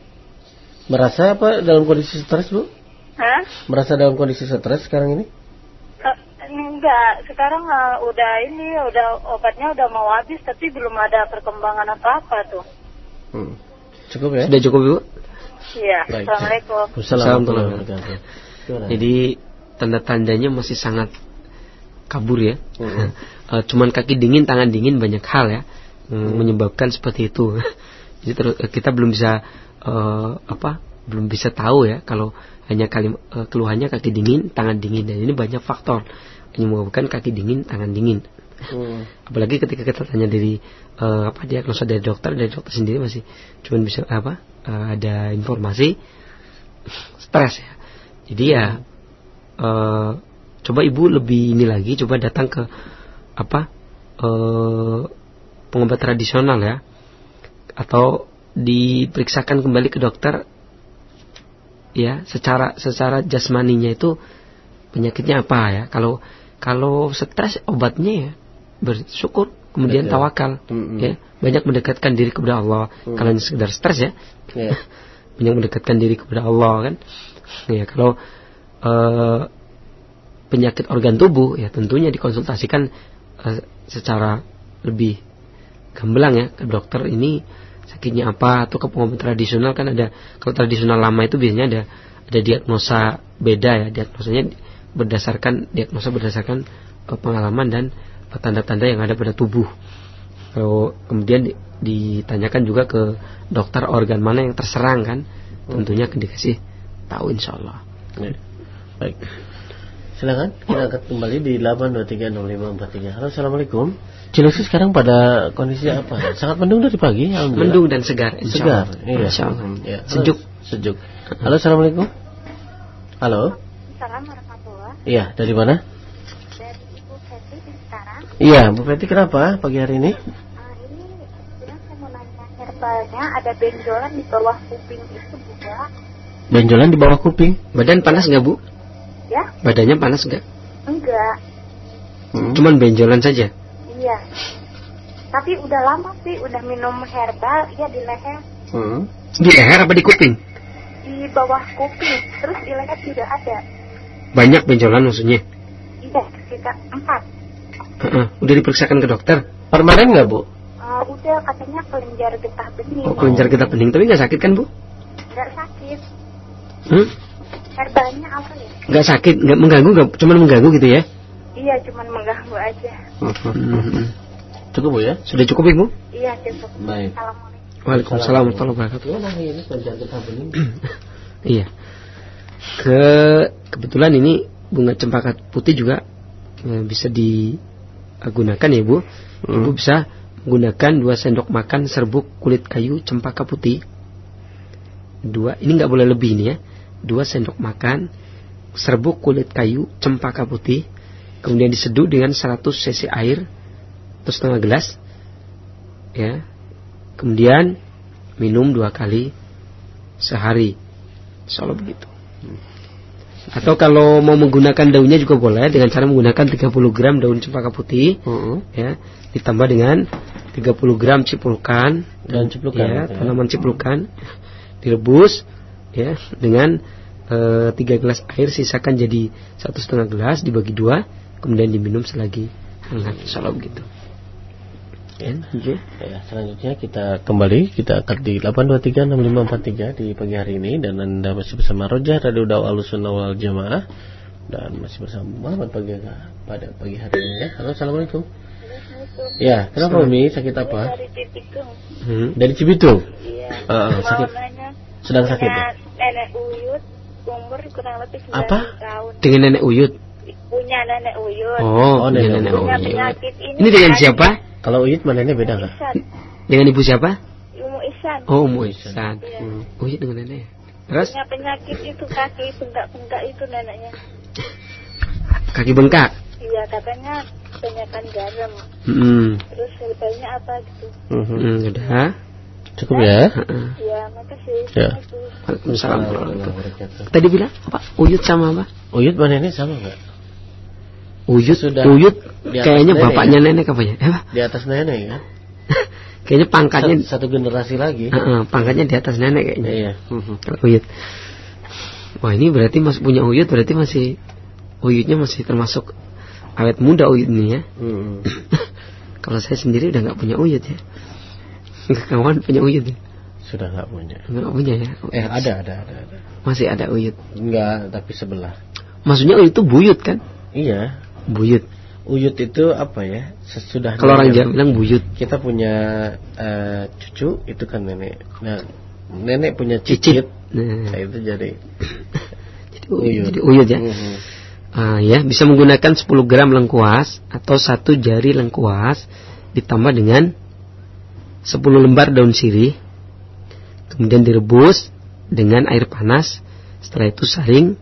Merasa apa dalam kondisi stres Bu? Hah? Merasa dalam kondisi stres sekarang ini? Uh, enggak, sekarang uh, udah ini, udah obatnya udah mau habis tapi belum ada perkembangan apa-apa tuh. Hmm. Cukup ya? Sudah cukup Ibu? Iya. Assalamualaikum. Assalamualaikum. Jadi tanda-tandanya masih sangat kabur ya. Uh-huh. uh, cuman kaki dingin, tangan dingin, banyak hal ya uh-huh. menyebabkan seperti itu. Jadi terus kita belum bisa uh, apa? Belum bisa tahu ya kalau hanya kali uh, keluhannya kaki dingin, tangan dingin, dan ini banyak faktor yang menyebabkan kaki dingin, tangan dingin. Hmm. Apalagi ketika kita tanya dari uh, apa diagnosa dari dokter, dari dokter sendiri masih cuman bisa apa uh, ada informasi stres ya. Jadi ya uh, coba Ibu lebih ini lagi, coba datang ke apa uh, pengobat tradisional ya, atau diperiksakan kembali ke dokter ya, secara secara jasmaninya itu penyakitnya apa ya. Kalau kalau stres obatnya ya bersyukur, kemudian betul. Tawakal, mm-hmm. ya, banyak mendekatkan diri kepada Allah. Mm. Kalau sekedar stres ya, yeah. banyak mendekatkan diri kepada Allah kan. Ya, kalau uh, penyakit organ tubuh ya tentunya dikonsultasikan uh, secara lebih gamblang ya ke dokter, ini sakitnya apa, atau ke pengobat tradisional kan ada. Kalau tradisional lama itu biasanya ada ada diagnosa beda ya, diagnosanya berdasarkan diagnosa berdasarkan uh, pengalaman dan tanda-tanda yang ada pada tubuh. Kalau kemudian ditanyakan juga ke dokter organ mana yang terserang kan, tentunya akan dikasih tahu insyaallah. Ya. Baik. Silakan kita angkat kembali di delapan dua tiga nol lima empat tiga. Halo, assalamualaikum. Cilengsi sekarang pada kondisi apa? Sangat mendung dari pagi. Mendung dan segar. Segar. Iya. Insyaallah. Ya. Sejuk. Sejuk. Halo, assalamualaikum. Halo. Waalaikumsalam warahmatullahi. Iya, dari mana? Dari Ibu Feti di sekarang. Iya, Bu Feti, kenapa pagi hari ini? Uh, ini sebenarnya saya mau nanya, herbalnya ada benjolan di bawah kuping itu juga. Benjolan di bawah kuping. Badan panas nggak, Bu? Ya? Badannya panas nggak? Enggak. Hmm. Cuman benjolan saja. Iya. Tapi udah lama sih, udah minum herbal, ya di leher. Hmm. Di leher apa di kuping? Di bawah kuping, terus di leher juga ada. Banyak benjolan maksudnya? Iya, sekitar empat. Uh-uh. Udah diperiksakan ke dokter? Permanen nggak, Bu? Uh, udah katanya kelenjar getah bening. Oh, kelenjar getah bening, tapi nggak sakit kan, Bu? Nggak sakit. Hmm? Herbalnya apa ya? Nggak sakit, nggak mengganggu, nggak, cuman mengganggu gitu ya? Iya, cuman mengganggu aja. Hmm. Cukup, Bu ya? Sudah cukup, Ibu? Iya, cukup. Baik. Assalamualaikum. Waalaikumsalam warahmatullahi wabarakatuh. Gimana hari ini kelenjar getah bening? Iya. Ke kebetulan ini bunga cempaka putih juga eh, bisa digunakan ya, Bu. Ibu Hmm. bisa menggunakan dua sendok makan serbuk kulit kayu cempaka putih. Dua, ini nggak boleh lebih ini ya. Dua sendok makan serbuk kulit kayu cempaka putih, kemudian diseduh dengan seratus cc air atau setengah gelas, ya. Kemudian minum dua kali sehari, insyaallah begitu. Atau kalau mau menggunakan daunnya juga boleh dengan cara menggunakan tiga puluh gram daun cempaka putih, Hmm. ya, ditambah dengan tiga puluh gram ciplukan Dan ciplukan, ya, ya. tanaman ciplukan, direbus, ya, dengan e, tiga gelas air, sisakan jadi satu setengah gelas, dibagi dua, kemudian diminum selagi hangat, insyaallah begitu. Ya, ya. Ya, selanjutnya kita kembali, kita akan di delapan dua tiga enam lima empat tiga di pagi hari ini, dan Anda masih bersama Roja Radio Dawah Ahlussunnah wal Jamaah, dan masih bersama Muhammad pagi pada pagi hari ini ya. Halo, assalamualaikum. Ya, kenapa Umi? Sakit apa? Dari Cibitung. Hmm. Dari Cibitung. Iya. Ah, Mau sakit. nanya, Sedang sakit punya ya? nenek Uyut, umur kurang lebih sembilan Apa? tahun. Dengan nenek Uyut. Punya nenek Uyut. Oh, Oh, dengan nenek nenek Punya Uyut. penyakit ini. Ini dengan kan? siapa? Kalau Uyut manennya beda nggak? Ihsan. Dengan ibu siapa? Umu Ihsan. Oh, Umu Ihsan. Iya. Hmm. Uyut dengan nenek. Terus Punya penyakit itu kaki bengkak-bengkak itu neneknya. kaki bengkak. Iya, katanya kebanyakan garam. Hmm. Terus herbalnya apa gitu. Mhm. Hmm, udah. Cukup ya? Heeh. Ya, makasih. Ya. Assalamualaikum. Waalaikumsalam. Warahmatullahi wabarakatuh. Tadi bilang apa? Uyut sama apa? Uyut manennya sama nggak? Uyut, Sudah Uyut di atas kayaknya nenek bapaknya ya? nenek apa ya? Eh, apa? Di atas nenek ya? Kayaknya pangkatnya, Satu, satu generasi lagi. Heeh, pangkatnya di atas nenek kayaknya. Iya. Mhm. Kalau Uyut. Wah, ini berarti masih punya Uyut, berarti masih Uyutnya masih termasuk awet muda Uyut ini ya. Mhm. Kalau saya sendiri udah nggak punya Uyut ya. Kawan punya Uyut ya? Sudah nggak punya. Nggak punya ya? Eh ada ada ada ada. Masih ada Uyut. Enggak, tapi sebelah. Maksudnya Uyut itu buyut kan? Iya. Buyut. Uyut itu apa ya? Sesudah Kalau orang nenek- Jawa bilang buyut. kita punya eh, cucu itu kan nenek. Nah, nenek punya Cicit. cicit. Nah, Nah, itu jadi jadi uyut, uyut. jadi uyut ya. Mhm. Ah, ya, bisa menggunakan sepuluh gram lengkuas atau satu jari lengkuas ditambah dengan sepuluh lembar daun sirih. Kemudian direbus dengan air panas. Setelah itu saring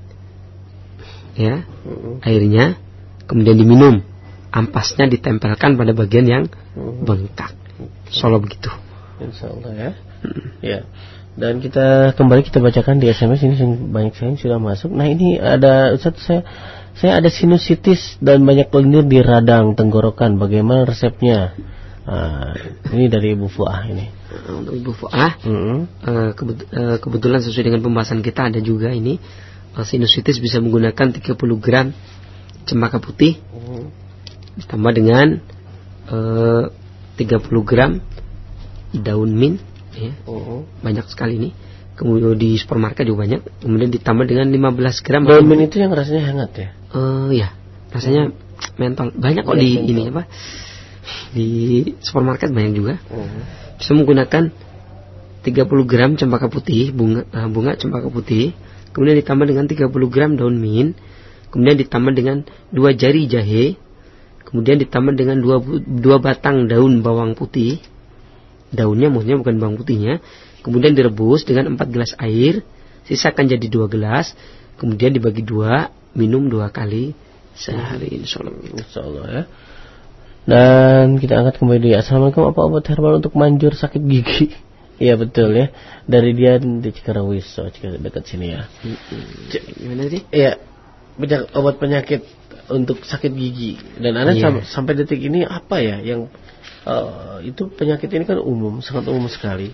ya Mhm. airnya, kemudian diminum. Ampasnya ditempelkan pada bagian yang Mhm. bengkak. Insyaallah begitu. Insyaallah ya. Ya. Dan kita kembali kita bacakan di S M S ini banyak sekali yang sudah masuk. Nah, ini ada Ustaz, saya saya ada sinusitis dan banyak lendir di radang tenggorokan. Bagaimana resepnya? Ah, ini dari Ibu Fuah ini. Untuk Ibu Fuah, Mhm. eh, kebet- eh, kebetulan sesuai dengan pembahasan kita ada juga ini eh, sinusitis bisa menggunakan tiga puluh gram cempaka putih Mhm. ditambah dengan eh, tiga puluh gram daun mint ya, Mhm. banyak sekali ini. Kemudian di supermarket juga banyak. Kemudian ditambah dengan lima belas gram Daun mint itu yang rasanya hangat ya? Eh, ya, rasanya mentol. Banyak kok Banyak di mentol. ini apa? Di supermarket banyak juga. Mhm. Bisa menggunakan tiga puluh gram cempaka putih, bunga eh, bunga cempaka putih, kemudian ditambah dengan tiga puluh gram daun mint, kemudian ditambah dengan dua jari jahe, kemudian ditambah dengan dua, dua batang daun bawang putih. Daunnya maksudnya bukan bawang putihnya. Kemudian direbus dengan empat gelas air, sisakan jadi dua gelas, kemudian dibagi dua, minum dua kali sehari, insyaallah. Insyaallah ya. Dan kita angkat kembali. Assalamualaikum, apa obat herbal untuk manjur sakit gigi? Iya betul ya. Dari dia di Cikarawis, so dekat sini ya. Gimana sih? Iya. Banyak obat penyakit untuk sakit gigi. Dan Anda Iya. sam- sampai detik ini apa ya yang uh, itu penyakit ini kan umum, sangat umum sekali.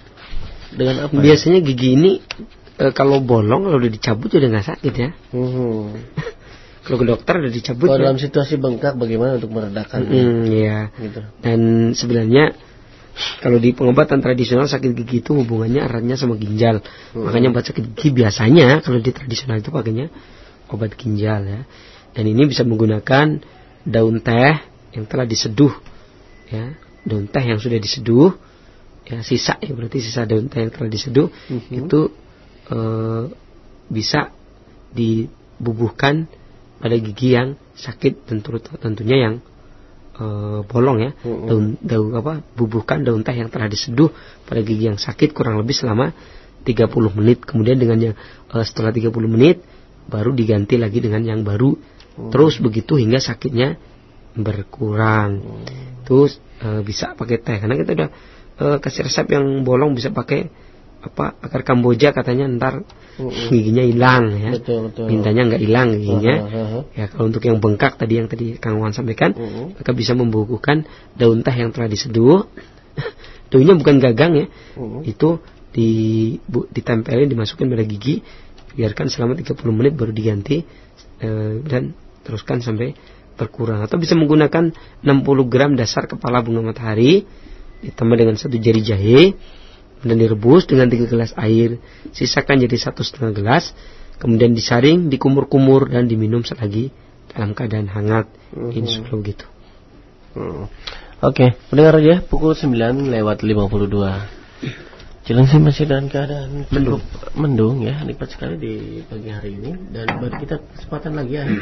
Dengan apa? Biasanya gigi ini e, kalau bolong kalau udah dicabut udah nggak sakit ya. Hmm. Kalau ke dokter udah dicabut. Kalau ya. dalam situasi bengkak bagaimana untuk meredakannya? Hmm, iya. Gitu. Dan sebenarnya kalau di pengobatan tradisional sakit gigi itu hubungannya eratnya sama ginjal. Hmm. Makanya obat sakit gigi biasanya kalau di tradisional itu pakainya obat ginjal ya. Dan ini bisa menggunakan daun teh yang telah diseduh ya. Daun teh yang sudah diseduh ya, sisa ya berarti sisa daun teh yang telah diseduh Hmm. itu eh, bisa dibubuhkan pada gigi yang sakit dan turut tentunya yang uh, bolong ya. Mm-hmm. Daun daun apa? Bubuhkan daun teh yang telah diseduh pada gigi yang sakit kurang lebih selama tiga puluh menit. Kemudian dengan yang uh, setelah tiga puluh menit baru diganti lagi dengan yang baru. Mm-hmm. Terus begitu hingga sakitnya berkurang. Mm-hmm. Terus uh, bisa pakai teh karena kita udah uh, kasih resep yang bolong bisa pakai apa akar kamboja katanya ntar uh-uh. giginya hilang ya. Betul, betul. Bintanya nggak hilang giginya. Uh-huh, uh-huh. Ya kalau untuk yang bengkak tadi yang tadi Kang Wan sampaikan, uh-uh. maka bisa membukukan daun teh yang telah diseduh. Daunnya bukan gagang ya. Uh-uh. Itu di bu, ditempelin dimasukin pada gigi, biarkan selama tiga puluh menit baru diganti eh, dan teruskan sampai berkurang. Atau bisa menggunakan enam puluh gram dasar kepala bunga matahari ditambah dengan satu jari jahe dan direbus dengan tiga gelas air, sisakan jadi satu setengah gelas, kemudian disaring, dikumur-kumur dan diminum selagi dalam keadaan hangat. Mm-hmm. Insya Allah gitu. Hmm. Oke, okay. Pendengar ya, pukul sembilan lewat lima puluh dua. Cilengsi masih dalam keadaan cukup mendung ya, nikmat sekali di pagi hari ini dan bagi kita kesempatan lagi ya.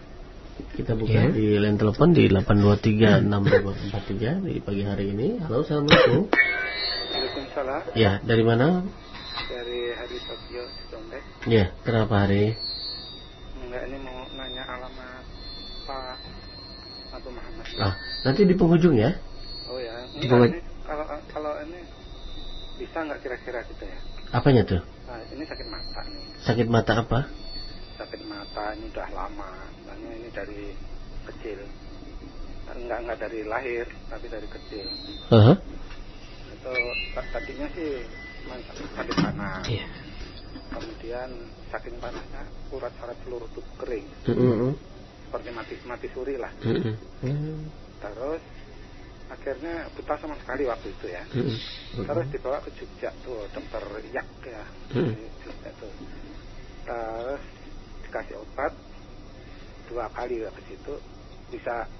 Kita buka yeah. di line telepon di delapan dua tiga enam dua empat tiga di pagi hari ini. Halo, assalamualaikum. Waalaikumsalam. Ya, dari mana? Dari Hari Tokyo, Cicontek. Ya, kenapa Hari? Enggak, ini mau nanya alamat Pak Abu Muhammad. Ah, nanti di penghujung ya. Oh ya. Di Enggak, ini, kalau kalau ini bisa nggak kira-kira gitu ya? Apanya tuh? Nah, ini sakit mata nih. Sakit mata apa? Sakit mata ini udah lama. Soalnya ini dari kecil. Enggak enggak dari lahir, tapi dari kecil. Uh-huh. Itu tadinya sih sakit panas. Yeah. Kemudian saking panasnya urat saraf seluruh tubuh kering. Mm-hmm. Seperti mati mati suri lah. Mm-hmm. Terus akhirnya buta sama sekali waktu itu ya. Mm-hmm. Terus dibawa ke Jogja tuh dokter Yak ya. Mm-hmm. Jogja tuh. Terus dikasih obat dua kali ke situ bisa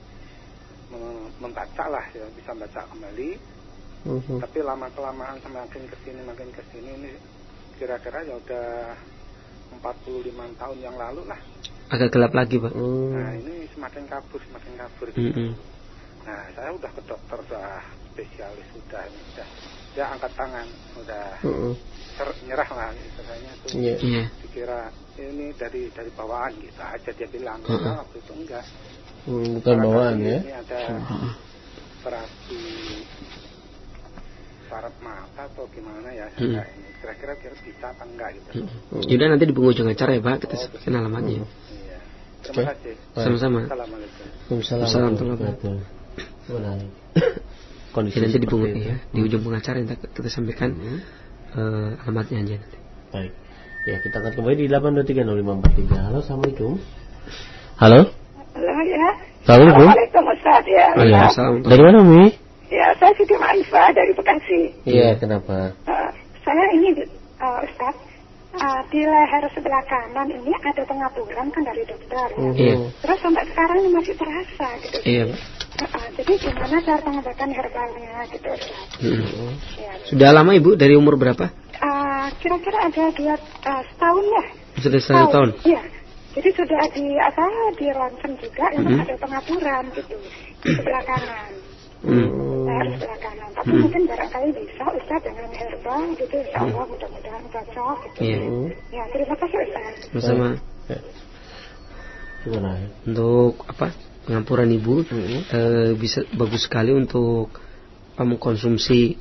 membaca lah ya, bisa baca kembali. Uh-huh. Tapi lama kelamaan semakin kesini makin kesini ini kira-kira ya udah empat puluh lima tahun yang lalu lah. Agak gelap lagi Pak. Uh. Nah ini semakin kabur semakin kabur. Uh-huh. Gitu. Nah saya udah ke dokter udah spesialis sudah udah dia angkat tangan udah uh-uh. ser- nyerah lah istilahnya tuh. Yeah. Yeah. Dikira ini dari dari bawaan gitu aja dia bilang. Uh-uh. Nah, waktu itu enggak. Hmm, bukan bawaan ya. Ini ada operasi saraf mata atau gimana ya? Hmm. Ini kira-kira kira bisa apa enggak gitu? Hmm. Yaudah nanti di penghujung acara ya Pak kita oh, sebutkan alamatnya. Hmm. Iya. Terima kasih. Sama-sama. Assalamualaikum. Assalamualaikum warahmatullahi wabarakatuh. Kondisi nanti di penghujung ya, di ujung pengacara kita sampaikan hmm. uh, alamatnya aja nanti. Baik. Ya kita akan kembali di delapan dua tiga nol lima empat tiga. Halo, assalamualaikum. Halo. Halo ya. Assalamualaikum. Assalamualaikum Ustaz ya. Oh, ya. Dari mana Mi? Ya saya Siti Maifah dari Bekasi. Iya kenapa? Uh, saya ini uh, Ustaz uh, di leher sebelah kanan ini ada pengaturan kan dari dokter. Uh, ya. Terus sampai sekarang ini masih terasa gitu. Iya. Uh, jadi gimana cara pengobatan herbalnya gitu Ustaz? Uh, ya. Sudah lama Ibu dari umur berapa? Uh, kira-kira ada dua uh, setahun ya. Sudah satu tahun. Iya. Jadi sudah di apa di ronsen juga mm-hmm. ada pengaturan gitu di sebelah kanan. Mm. Leher sebelah kanan. Tapi Tapi hmm. mungkin barangkali bisa Ustaz dengan herbal gitu, insya Allah hmm. mudah-mudahan cocok gitu. Yeah. Ya, terima kasih Ustaz. Sama-sama. Ya. Gimana? Untuk apa? Pengampuran ibu hmm. eh, bisa bagus sekali untuk apa, mengkonsumsi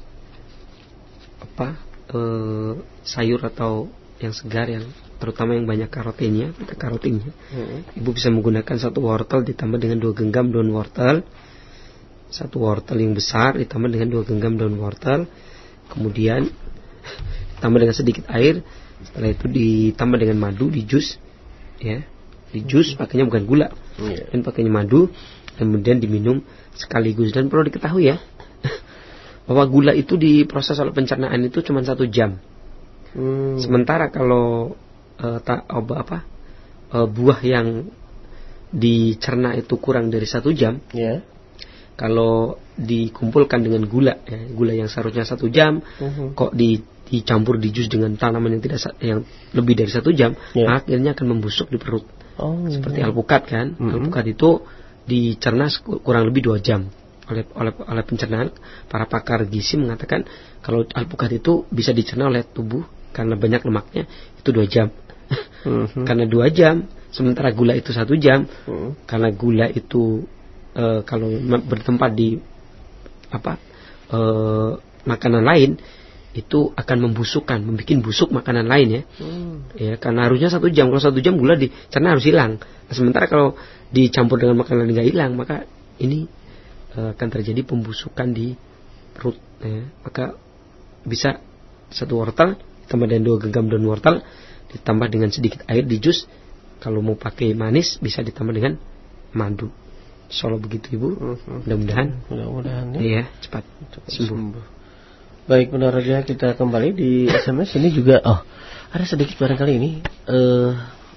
apa eh, sayur atau yang segar, yang terutama yang banyak karotinnya, beta karotinnya. Hmm. Ibu bisa menggunakan satu wortel ditambah dengan dua genggam daun wortel, satu wortel yang besar ditambah dengan dua genggam daun wortel, kemudian ditambah dengan sedikit air. Setelah itu ditambah dengan madu di jus, ya, di jus pakainya bukan gula, yeah. dan pakainya madu, kemudian diminum sekaligus. Dan perlu diketahui ya, bahwa gula itu diproses oleh pencernaan itu cuma satu jam. Hmm. Sementara kalau Uh, tak apa, apa uh, buah yang dicerna itu kurang dari satu jam, yeah. kalau dikumpulkan dengan gula, ya, gula yang seharusnya satu jam, uh-huh. kok di, dicampur di jus dengan tanaman yang tidak yang lebih dari satu jam, yeah. akhirnya akan membusuk di perut. Oh, seperti yeah. alpukat kan, uh-huh. alpukat itu dicerna kurang lebih dua jam oleh oleh oleh pencernaan. Para pakar gizi mengatakan kalau alpukat itu bisa dicerna oleh tubuh karena banyak lemaknya itu dua jam. Uh-huh. Karena dua jam, sementara gula itu satu jam. Uh-huh. Karena gula itu e, kalau bertempat di apa e, makanan lain itu akan membusukkan, membuat busuk makanan lain ya. Uh-huh. Ya, karena harusnya satu jam. Kalau satu jam gula dicerna harus hilang. Nah, sementara kalau dicampur dengan makanan nggak hilang, maka ini e, akan terjadi pembusukan di perut. Ya. Maka bisa satu wortel tambah dengan dua genggam daun wortel ditambah dengan sedikit air di jus. Kalau mau pakai manis bisa ditambah dengan madu. Insyaallah begitu Ibu. Uh-huh. Mudah-mudahan. Mudah-mudahan ya. Iya, cepat, cepat sembuh. sembuh. Baik, benar saja kita kembali di S M S ini juga. Oh, ada sedikit barangkali ini. Uh,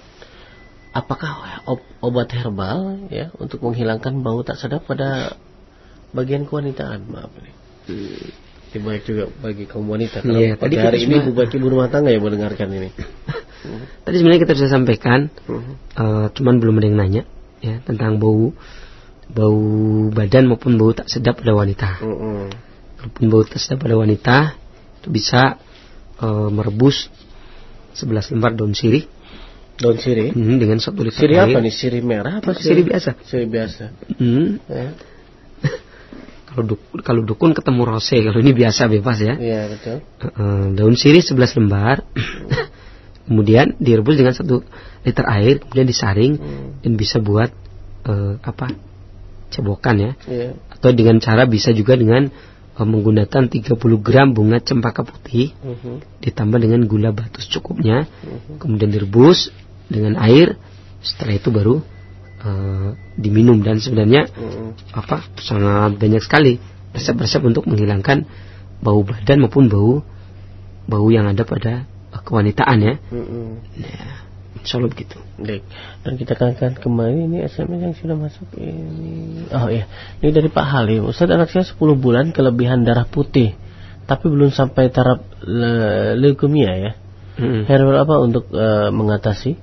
apakah ob- obat herbal ya untuk menghilangkan bau tak sedap pada bagian kewanitaan? Maaf nih. Hmm. Ini baik juga bagi kaum wanita. Kalau yeah, pada hari ini ibu bagi ibu rumah tangga ya mendengarkan ini. Tadi sebenarnya kita sudah sampaikan, uh-huh. uh, cuman belum ada yang nanya ya tentang bau bau badan maupun bau tak sedap pada wanita. Uh-huh. Maupun bau tak sedap pada wanita itu bisa uh, merebus sebelas lembar daun sirih. Daun sirih hmm, dengan satu liter sirih air. Apa nih? Sirih merah apa sirih, sirih biasa? Sirih biasa. Hmm. Ya. Kalau dukun, kalau dukun ketemu rose, kalau ini biasa bebas ya. Iya betul. Uh, daun sirih sebelas lembar, kemudian direbus dengan satu liter air, kemudian disaring hmm. dan bisa buat uh, apa cebokan ya. Yeah. Atau dengan cara bisa juga dengan uh, menggunakan tiga puluh gram bunga cempaka putih, uh-huh. ditambah dengan gula batu secukupnya, uh-huh. kemudian direbus dengan air. Setelah itu baru Uh, diminum. Dan sebenarnya mm. apa sangat banyak sekali resep-resep untuk menghilangkan bau badan maupun bau bau yang ada pada uh, kewanitaan ya. Mm-hmm. Nah, insyaallah begitu. Baik. Dan kita akan kembali ini S M S yang sudah masuk ini. Oh iya, ini dari Pak Halim. Ustaz, anak saya sepuluh bulan kelebihan darah putih, tapi belum sampai taraf le- leukemia ya. Mm-hmm. Herbal apa untuk uh, mengatasi?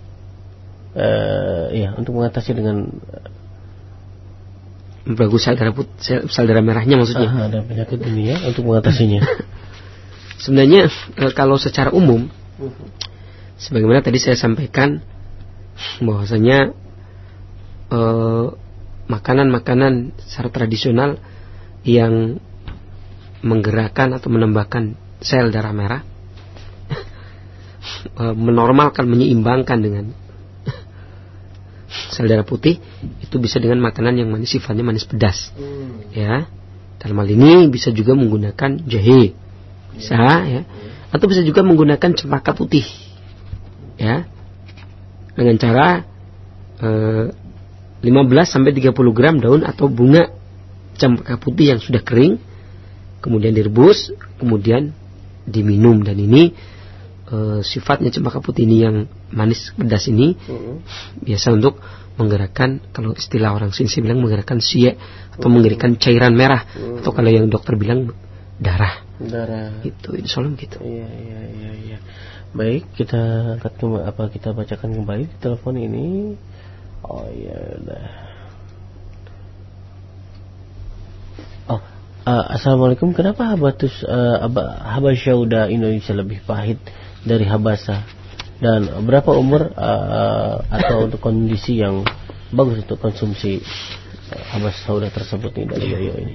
Uh, ya, untuk mengatasi dengan uh, bagus sel darah putih, sel, sel darah merahnya maksudnya. Uh, ada penyakit ini ya untuk mengatasinya. Sebenarnya uh, kalau secara umum, uh-huh. sebagaimana tadi saya sampaikan, bahwasanya uh, makanan-makanan secara tradisional yang menggerakkan atau menambahkan sel darah merah, uh, menormalkan, menyeimbangkan dengan sel darah putih itu bisa dengan makanan yang manis, sifatnya manis pedas. Hmm. Ya. Dalam hal ini bisa juga menggunakan jahe. Bisa ya. Atau bisa juga menggunakan cempaka putih. Ya. Dengan cara eh, lima belas sampai tiga puluh gram daun atau bunga cempaka putih yang sudah kering, kemudian direbus, kemudian diminum. Dan ini Uh, sifatnya cempaka putih ini yang manis pedas ini uh-huh. biasa untuk menggerakkan, kalau istilah orang Sini bilang menggerakkan siek atau uh-huh. menggerakkan cairan merah uh-huh. atau kalau yang dokter bilang darah. Darah. Itu insyaallah gitu. Iya iya iya iya. Baik, kita angkat kembali, apa kita bacakan kembali di telepon ini. Oh iya udah. Oh, uh, Assalamualaikum, kenapa habatus uh, Habasyauda Indonesia lebih pahit dari Habasa? Dan berapa umur uh, atau untuk kondisi yang bagus untuk konsumsi uh, Habasyauda tersebut nih dari Yoyo ini?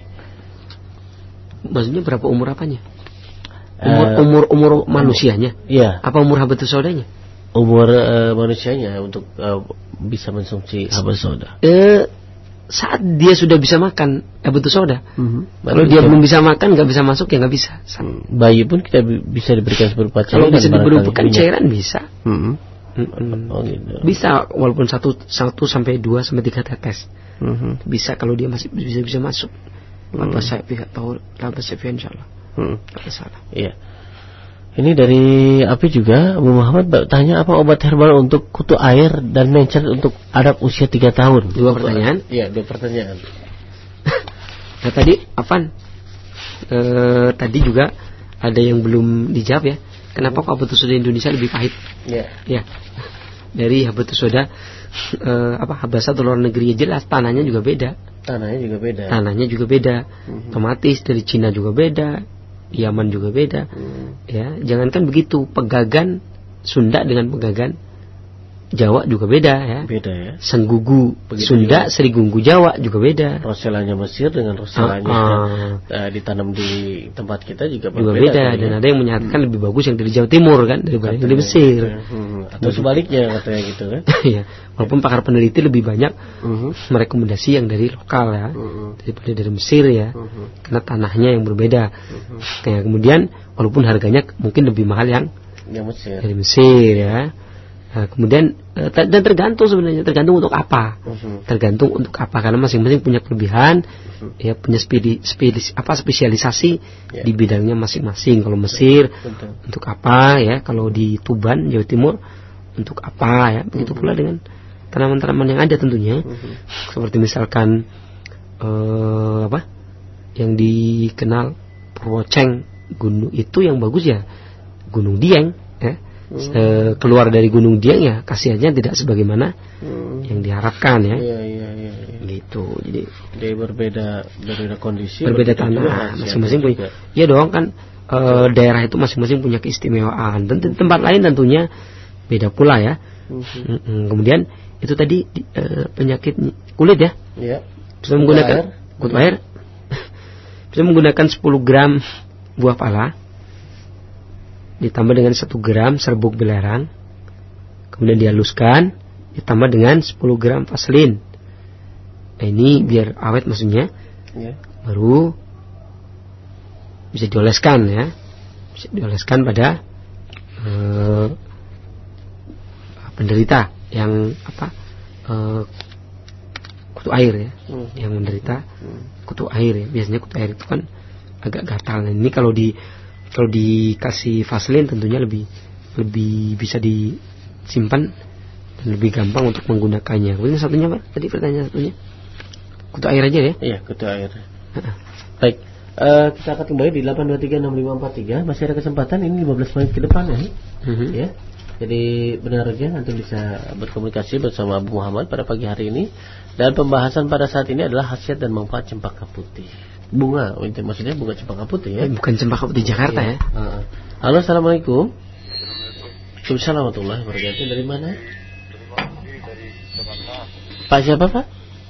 Maksudnya berapa umur apanya? Umur uh, umur umur manusianya? Iya. Apa umur habatus saudanya? Umur uh, manusianya untuk uh, bisa mensumsi Habasyauda. Eh, saat dia sudah bisa makan habatus sauda. Mm-hmm. Kalau dia belum bisa makan, nggak bisa masuk ya nggak bisa. Bayi pun kita bisa diberikan berupa cairan. Kalau bisa diberikan cairan bisa. Mm-hmm. Mm-hmm. Oh, gitu. Bisa walaupun satu satu sampai dua sampai tiga tetes. Mm-hmm. Bisa kalau dia masih bisa bisa masuk. Tanpa mm-hmm. saya pihak tahu tanpa saya insyaallah. Mm-hmm. Tidak salah. Iya. Ini dari Api juga, Abu Muhammad tanya apa obat herbal untuk kutu air dan mencret untuk anak usia tiga tahun. Dua pertanyaan? Iya, dua pertanyaan. Nah tadi Afan, e, tadi juga ada yang belum dijawab ya. Kenapa kok habatus sauda Indonesia lebih pahit? Iya. Ya. Dari habatus sauda e, apa Habasa atau luar negeri jelas tanahnya juga beda. Tanahnya juga beda. Tanahnya juga beda. Mm-hmm. Otomatis dari Cina juga beda. Yaman juga beda, hmm. ya. Jangankan begitu, pegagan Sunda dengan pegagan Jawa juga beda, ya. Beda ya. Senggugu Sunda, Serigunggu Jawa juga beda. Roselanya Mesir dengan roselanya ah, ah. uh, ditanam di tempat kita juga, juga beda. Kan, dan ya? Ada yang menyatakan hmm. lebih bagus yang dari Jawa Timur kan daripada yang dari Mesir. Ya. Hmm. Atau sebaliknya katanya gitu kan. Ya. Walaupun pakar peneliti lebih banyak uh-huh. merekomendasi yang dari lokal ya, uh-huh. daripada dari Mesir ya, uh-huh. karena tanahnya yang berbeda. Uh-huh. Kayak kemudian walaupun harganya mungkin lebih mahal yang, yang Mesir. dari Mesir ya. Nah, kemudian dan tergantung sebenarnya tergantung untuk apa, uh-huh. tergantung untuk apa karena masing-masing punya kelebihan, uh-huh. ya punya spedi, spedi, apa spesialisasi yeah. di bidangnya masing-masing. Kalau Mesir Betul. Untuk apa ya, kalau di Tuban Jawa Timur untuk apa ya, begitu uh-huh. pula dengan tanaman-tanaman yang ada tentunya, uh-huh. seperti misalkan uh, apa yang dikenal Purwoceng gunung itu yang bagus ya Gunung Dieng ya. Hmm. Keluar dari Gunung Dieng ya khasiatnya tidak sebagaimana hmm. yang diharapkan ya. Iya, iya, iya, iya. Gitu. Jadi Jadi berbeda berbeda kondisi, berbeda tanah masing-masing punya. Ya dong kan e, daerah itu masing-masing punya keistimewaan. Dan tempat lain tentunya beda pula ya. Hmm. Kemudian itu tadi e, penyakit kulit ya. Iya. Bisa menggunakan kutu air. Bisa menggunakan sepuluh gram buah pala ditambah dengan satu gram serbuk belerang, kemudian dihaluskan, ditambah dengan sepuluh gram vaselin. Nah, ini biar awet maksudnya, yeah. baru bisa dioleskan ya, bisa dioleskan pada uh, penderita yang apa uh, kutu air ya, mm. yang menderita mm. kutu air ya. Biasanya kutu air itu kan agak gatal. Nah, ini kalau di Kalau dikasih vaselin tentunya lebih lebih bisa disimpan dan lebih gampang untuk menggunakannya. Kemudian satunya Pak, tadi pertanyaan satunya kutu air aja ya? Iya, kutu air. Baik, uh, kita akan kembali di delapan dua tiga enam lima empat tiga. Masih ada kesempatan ini lima belas menit ke depan ya. Uh-huh. Ya. Jadi benar saja nanti bisa berkomunikasi bersama Abu Muhammad pada pagi hari ini. Dan pembahasan pada saat ini adalah khasiat dan manfaat cempaka putih. Bunga, maksudnya bunga cempaka putih ya. Bukan cempaka putih Jakarta ya. ya. Uh, halo, assalamualaikum. Waalaikumsalam warahmatullahi wabarakatuh. Dari mana? Dari Jakarta. Pak siapa Pak?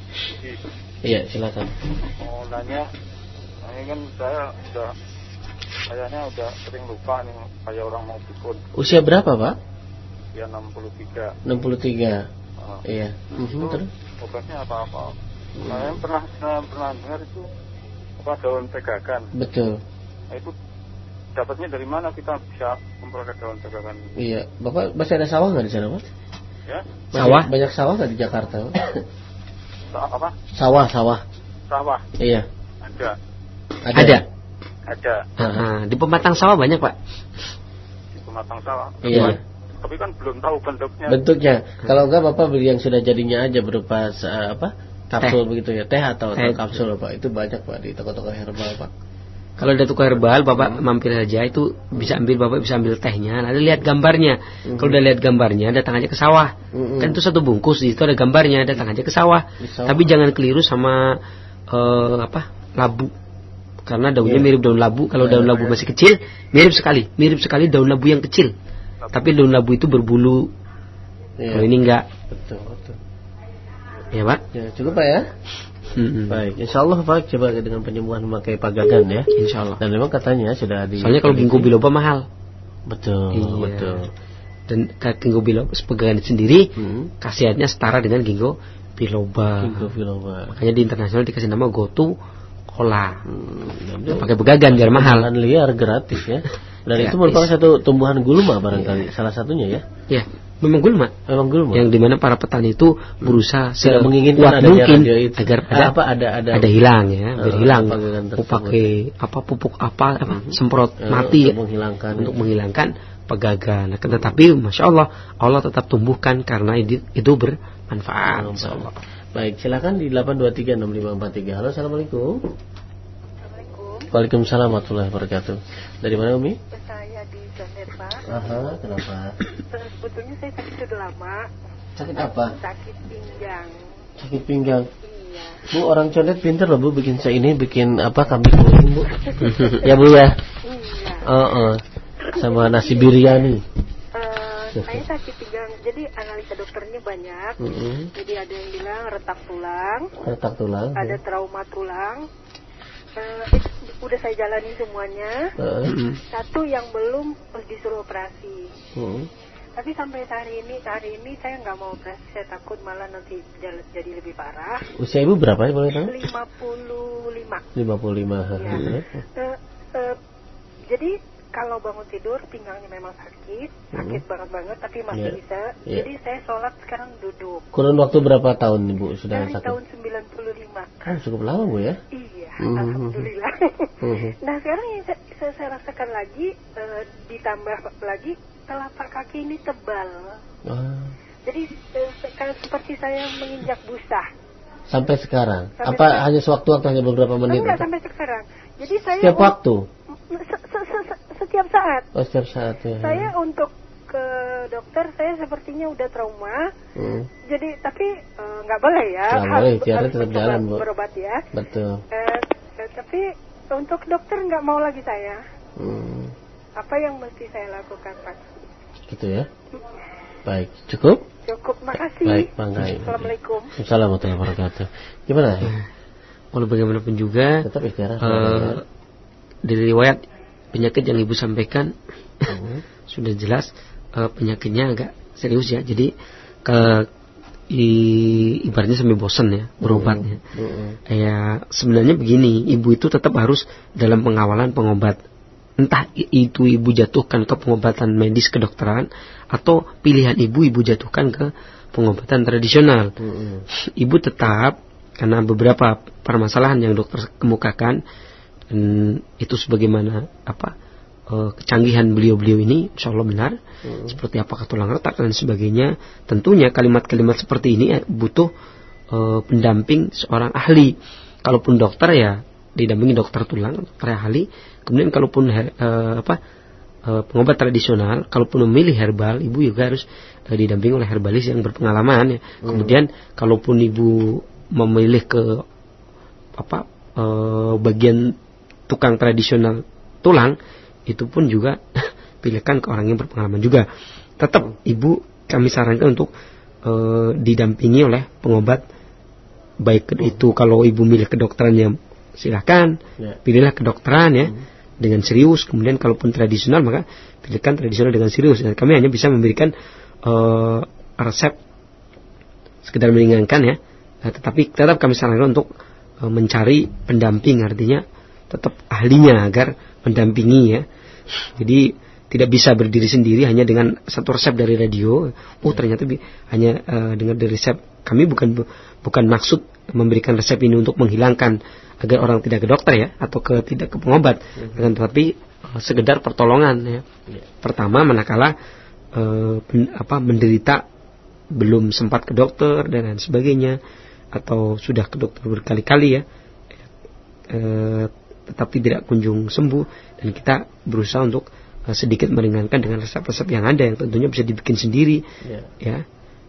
Iya, silakan. Mau nanya, ini kan saya udah kayaknya udah sering lupa nih kayak orang mau pikun. Usia berapa Pak? Ya enam puluh tiga. enam puluh tiga. Uh, iya. Itu terus? Obatnya apa-apa? Hmm. Saya pernah saya pernah dengar itu apa daun pegagan. Betul. Nah, itu dapatnya dari mana kita bisa memperoleh daun pegagan? Iya, Bapak masih ada sawah nggak di sana Pak? Ya. Masih sawah? Banyak sawah nggak di Jakarta? Apa? Sawah, sawah. Sawah. Iya. Ada. Ada. Ada. Ada. Uh-huh. Di pematang sawah banyak Pak. Di pematang sawah. Iya. Tapi kan belum tahu bentuknya. Bentuknya. Kalau enggak Bapak beli yang sudah jadinya aja berupa uh, apa? Kapsul teh. Begitu ya, teh atau, atau kapsul Pak. Itu banyak Pak di toko-toko herbal Pak. Kalau ada toko herbal Bapak hmm. mampir saja itu bisa ambil Bapak bisa ambil tehnya. Lalu lihat gambarnya. Hmm. Kalau udah lihat gambarnya datang aja ke sawah. Hmm. Kan itu satu bungkus di situ ada gambarnya, datang aja ke sawah. sawah. Tapi jangan keliru sama uh, apa? Labu. karena daunnya yeah. mirip daun labu. Kalau daun labu masih kecil, mirip sekali, mirip sekali daun labu yang kecil. Tapi daun labu itu berbulu. Yeah. Kalau ini enggak. Betul, betul. Ya, Pak? Ya, cukup Pak ya? Mm-hmm. Baik, insya Allah Pak coba dengan penyembuhan memakai pagagan ya. Insya Allah. Dan memang katanya sudah di. Soalnya kalau ginkgo biloba mahal. Betul, iya. betul. Dan ginkgo biloba pegangan sendiri hmm. khasiatnya setara dengan ginkgo biloba. Ginkgo biloba. Makanya di internasional dikasih nama gotu kola. Hmm, pakai pegangan biar mahal. Pegangan liar gratis ya. Dan gratis. Itu merupakan satu tumbuhan gulma barangkali ya. Salah satunya ya. Iya. Memang gulma, memang gulma. Yang dimana para petani itu berusaha tidak menginginkan mungkin itu. agar ada, apa ada ada ada hilang ya, biar uh, hilang. Mau pakai apa pupuk apa apa uh-huh. semprot uh, mati untuk menghilangkan untuk menghilangkan pegagan. Nah, tetapi masya Allah Allah tetap tumbuhkan karena itu, itu bermanfaat. Allah. Baik, silakan di delapan dua tiga enam lima empat tiga. Halo, assalamualaikum. Assalamualaikum. Waalaikumsalam warahmatullahi wabarakatuh. Dari mana Umi? Saya di Condet Pak. Aha, kenapa? Sebetulnya saya sakit sudah lama. Sakit apa? Sakit pinggang. Sakit pinggang. Iya. Bu, orang Condet pintar loh Bu bikin saya ini bikin apa kambing goreng Bu. Ya Bu ya. Iya. Oh, oh. Sama nasi biryani. Uh, saya sakit pinggang. Jadi analisa dokternya banyak. Mm-hmm. Jadi ada yang bilang retak tulang. Retak tulang. Ada ya. Trauma tulang. Uh, itu udah saya jalani semuanya. Uh. Satu yang belum disuruh operasi. Uh. Tapi sampai hari ini, hari ini saya nggak mau operasi. Saya takut malah nanti jadi lebih parah. Usia Ibu berapa ya boleh tahu? lima puluh lima. lima puluh lima. Ya. uh, uh, jadi kalau bangun tidur pinggangnya memang sakit, sakit uh. banget banget, tapi masih yeah. bisa. Yeah. Jadi saya sholat sekarang duduk. Kurun waktu berapa tahun Ibu sudah Dari sakit? Dari tahun sembilan puluh lima. Oh, cukup lama Bu ya? Iya, uh-huh. Alhamdulillah. Uh-huh. Nah sekarang yang saya, saya rasakan lagi, uh, ditambah lagi telapak kaki ini tebal. Uh. Jadi uh, seperti saya menginjak busa. Sampai sekarang? Sampai Apa sekarang. Hanya sewaktu-waktu hanya beberapa menit? Enggak, sampai sekarang. Jadi saya setiap un- waktu? Setiap saat. Oh, setiap saat ya. Saya untuk ke dokter saya sepertinya udah trauma. Hmm. Jadi tapi nggak uh, boleh ya. Nggak boleh, biar tetap jalan Bu. Berobat ya. Betul. Uh, uh, tapi untuk dokter nggak mau lagi saya. Hmm. Apa yang mesti saya lakukan Pak? Gitu ya. Baik, cukup? Cukup, makasih. Baik, bangga. Assalamualaikum. Assalamualaikum warahmatullahi wabarakatuh. Gimana? Walau bagaimanapun juga, tetap istirahat. Uh, dari riwayat penyakit yang Ibu sampaikan uh-huh. sudah jelas uh, penyakitnya agak serius ya. Jadi ke i, ibaratnya sampai bosan ya berobatnya. Uh-huh. Ya sebenarnya begini, Ibu itu tetap harus dalam pengawalan pengobat. Entah itu Ibu jatuhkan ke pengobatan medis kedokteran atau pilihan Ibu Ibu jatuhkan ke pengobatan tradisional. Uh-huh. Ibu tetap karena beberapa permasalahan yang dokter kemukakan dan itu sebagaimana apa uh, kecanggihan beliau-beliau ini insya Allah benar hmm. seperti apakah tulang retak dan sebagainya. Tentunya kalimat-kalimat seperti ini butuh uh, pendamping seorang ahli. Kalaupun dokter ya didampingi dokter tulang, dokter ahli. Kemudian kalaupun her, uh, apa uh, pengobat tradisional, kalaupun memilih herbal, Ibu juga harus uh, didampingi oleh herbalis yang berpengalaman ya. Hmm. Kemudian kalaupun Ibu memilih ke apa uh, bagian tukang tradisional tulang, itu pun juga pilihkan ke orang yang berpengalaman juga. Tetap Ibu kami sarankan untuk e, didampingi oleh pengobat, baik itu kalau Ibu milih kedokterannya silakan pilihlah kedokteran ya dengan serius. Kemudian kalaupun tradisional maka pilihkan tradisional dengan serius. Dan kami hanya bisa memberikan e, resep sekedar meringankan ya, nah, tetapi tetap kami sarankan untuk e, mencari pendamping, artinya tetap ahlinya agar mendampingi ya. Jadi tidak bisa berdiri sendiri hanya dengan satu resep dari radio. Oh ternyata bi- hanya uh, dengan dari resep. Kami bukan bukan maksud memberikan resep ini untuk menghilangkan agar orang tidak ke dokter ya atau ke tidak ke pengobat. Dengan tetapi uh, sekedar pertolongan ya. Pertama manakala uh, pen, apa menderita belum sempat ke dokter dan lain sebagainya atau sudah ke dokter berkali-kali ya. Uh, tetapi tidak kunjung sembuh, dan kita berusaha untuk uh, sedikit meringankan dengan resep-resep yang ada yang tentunya bisa dibikin sendiri yeah. ya.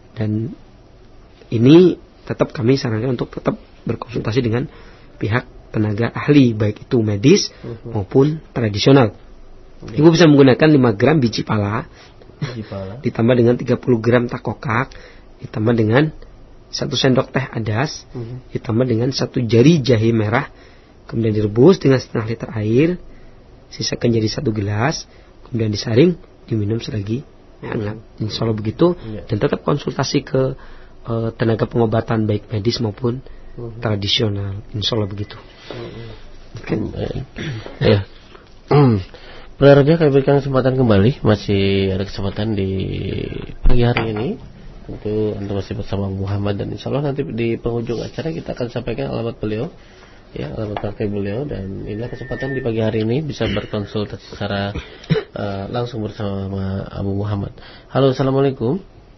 Dan ini tetap kami sarankan untuk tetap berkonsultasi dengan pihak tenaga ahli, baik itu medis uh-huh. maupun tradisional. Okay. Ibu bisa menggunakan lima gram biji pala, biji pala ditambah dengan tiga puluh gram takokak, ditambah dengan satu sendok teh adas, uh-huh. ditambah dengan satu jari jahe merah, kemudian direbus dengan setengah liter air, sisakan jadi satu gelas, kemudian disaring, diminum selagi hangat. Insya Allah begitu. Yeah. Dan tetap konsultasi ke uh, tenaga pengobatan baik medis maupun uh-huh. tradisional. Insya Allah begitu. Uh-huh. Okay. Ya. Pendengar, kami berikan kesempatan kembali. Masih ada kesempatan di pagi hari ini. Tentu Anda masih bersama Muhammad, dan insya Allah nanti di penghujung acara kita akan sampaikan alamat beliau, ya, alamat praktek beliau, dan inilah kesempatan di pagi hari ini bisa berkonsultasi secara uh, langsung bersama Abu Muhammad. Halo, assalamualaikum.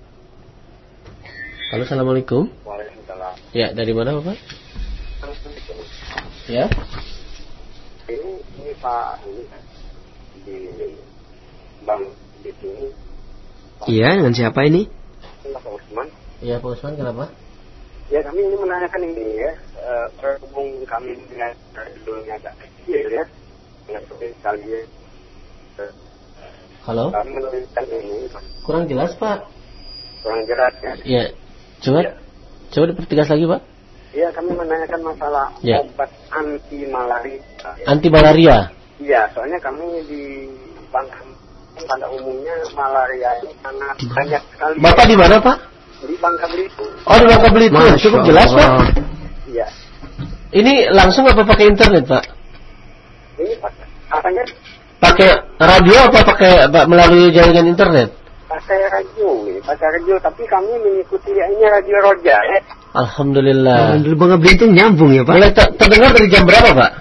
Halo, assalamualaikum. Waalaikumsalam. Ya, dari mana Bapak? Ya. Ini, ini Pak ini di Bang di sini. Iya, dengan siapa ini? Pak Usman. Iya, Pak Usman, kenapa? Ya, kami ini menanyakan ini ya, uh, berhubung kami dengan dulunya agak kecil ya, dengan seperti kalian. Uh, Halo. Kami menuliskan ini. Kurang jelas Pak. Kurang jelas ya. Iya. Coba, ya. Coba dipertegas lagi Pak. Iya, kami menanyakan masalah ya. obat anti malaria. Ya. Anti malaria. Iya, soalnya kami di Bangka pada umumnya malaria itu sangat banyak sekali. Bapak di mana Pak? Di Bangka Belitung. Oh, di Bangka Belitung. Cukup jelas Pak. Iya. Ini langsung apa pakai internet Pak? Ini pakai apanya? Pakai radio apa pakai Pak, melalui jaringan internet? Pakai radio, nih, pakai radio. Tapi kami mengikuti ini radio Roja ya. Alhamdulillah. Alhamdulillah, Bangka Belitung nyambung ya Pak. Boleh ter- terdengar dari jam berapa Pak?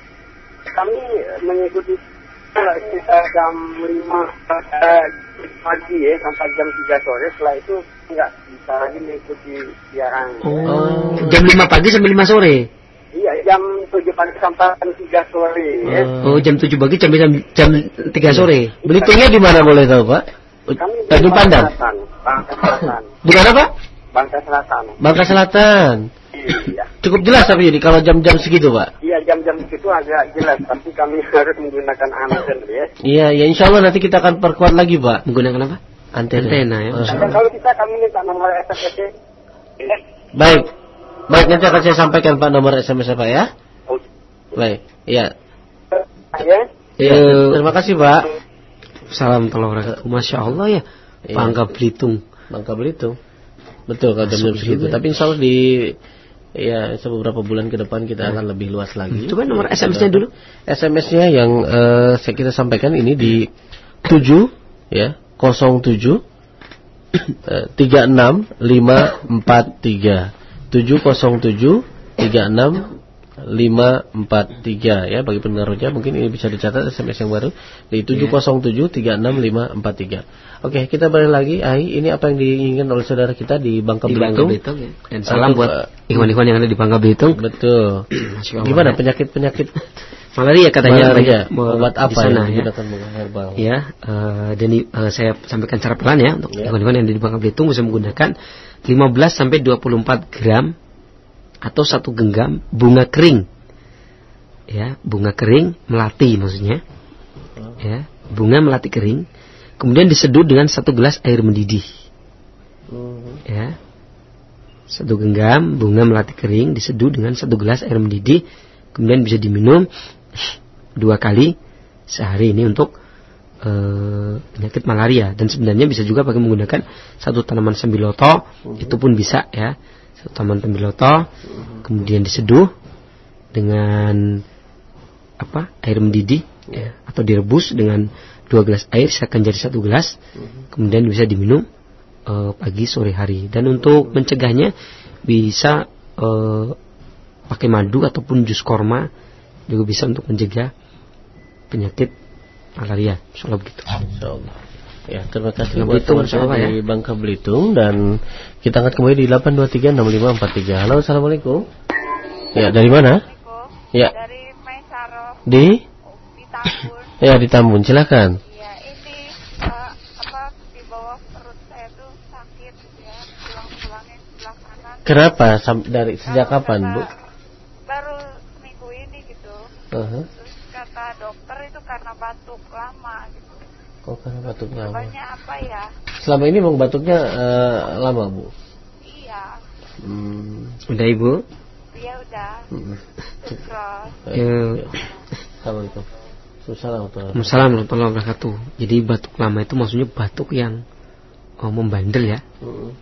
Kami mengikuti sekitar jam lima uh, pagi ya sampai jam tiga sore. Setelah itu nggak bisa lagi mengikuti siaran. Oh, jam lima pagi sampai lima sore. Iya, jam tujuh pagi sampai jam tiga sore ya. Oh, jam tujuh pagi sampai jam jam tiga sore. Belitungnya di mana boleh tahu Pak? Kami di Tanjung Pandan. Bangka Selatan. Di mana Pak? Bangka Selatan. Bangka Selatan. Iya. Cukup jelas tapi jadi kalau jam-jam segitu Pak. Iya, jam-jam segitu agak jelas, tapi kami harus menggunakan anten ya. Iya, ya insya Allah nanti kita akan perkuat lagi Pak. Menggunakan apa? Antena. Antena ya. Oh, Dan kalau kita kami minta nomor S M S. Ya. Baik. Baik, nanti akan saya sampaikan Pak nomor S M S Pak ya. Oh. Baik. Iya. Ya. Iya. Terima kasih Pak. Salam wabarakatuh. Masya Allah ya. Iya. Bangka Belitung. Bangka Belitung. Betul kalau jam-jam segitu. Tapi insya Allah di ya beberapa bulan ke depan kita akan lebih luas lagi. Coba nomor S M S-nya dulu. S M S-nya yang uh, saya kita sampaikan ini di tujuh ya nol tujuh tiga enam lima empat tiga tujuh nol tujuh tiga enam lima empat tiga ya, bagi pendengar Roja mungkin ini bisa dicatat S M S yang baru di tujuh nol tujuh tiga enam lima empat tiga. Oke, kita balik lagi. Ai, ini apa yang diinginkan oleh saudara kita di Bangka di Belitung? Belitung ya. Dan salam buat uh, ikhwan-ikhwan yang ada di Bangka Belitung. Betul. Gimana penyakit-penyakit malaria katanya malaria, banyak obat apa sana, yang digunakan ya. herbal? Ya, uh, dan uh, saya sampaikan secara pelan ya untuk ya. ikhwan-ikhwan yang ada di Bangka Belitung bisa menggunakan lima belas sampai dua puluh empat gram atau satu genggam bunga kering. Ya, bunga kering melati maksudnya. Ya, bunga melati kering. Kemudian diseduh dengan satu gelas air mendidih. Ya, satu genggam bunga melati kering diseduh dengan satu gelas air mendidih. Kemudian bisa diminum dua kali sehari ini untuk uh, penyakit malaria. Dan sebenarnya bisa juga pakai menggunakan satu tanaman sambiloto, itu pun bisa ya. Satu tanaman sambiloto, kemudian diseduh dengan apa air mendidih ya, atau direbus dengan dua gelas air, silakan jadi satu gelas, kemudian bisa diminum uh, pagi sore hari. Dan untuk mencegahnya bisa uh, pakai madu ataupun jus korma, juga bisa untuk mencegah penyakit malaria. Insyaallah begitu. Insyaallah. Ya, terima kasih Bangka buat Belitung, teman-teman ya. di Bangka Belitung, dan kita angkat kembali di delapan dua tiga enam lima empat tiga. Halo, assalamualaikum. Ya, dari mana? Ya. Dari Maisaro Di? di Tambun. Ya, di Tambun. Silakan. Iya, ini uh, apa di bawah perut saya tuh sakit ya, tulang-tulangnya sebelah kanan. Kenapa? Sam- dari sejak Baru kapan, berapa- Bu? Baru seminggu ini Uh-huh. Terus kata dokter itu karena batuk lama gitu. Oh, karena batuk lama. Banyak apa ya? Selama ini memang batuknya uh, lama, Bu? Iya. Hmm. Udah, Ibu? Iya, udah. Hmm. Terus. Ya. Assalamualaikum. Assalamualaikum warahmatullahi wabarakatuh. Jadi batuk lama itu maksudnya batuk yang oh, membandel ya. Uh-uh.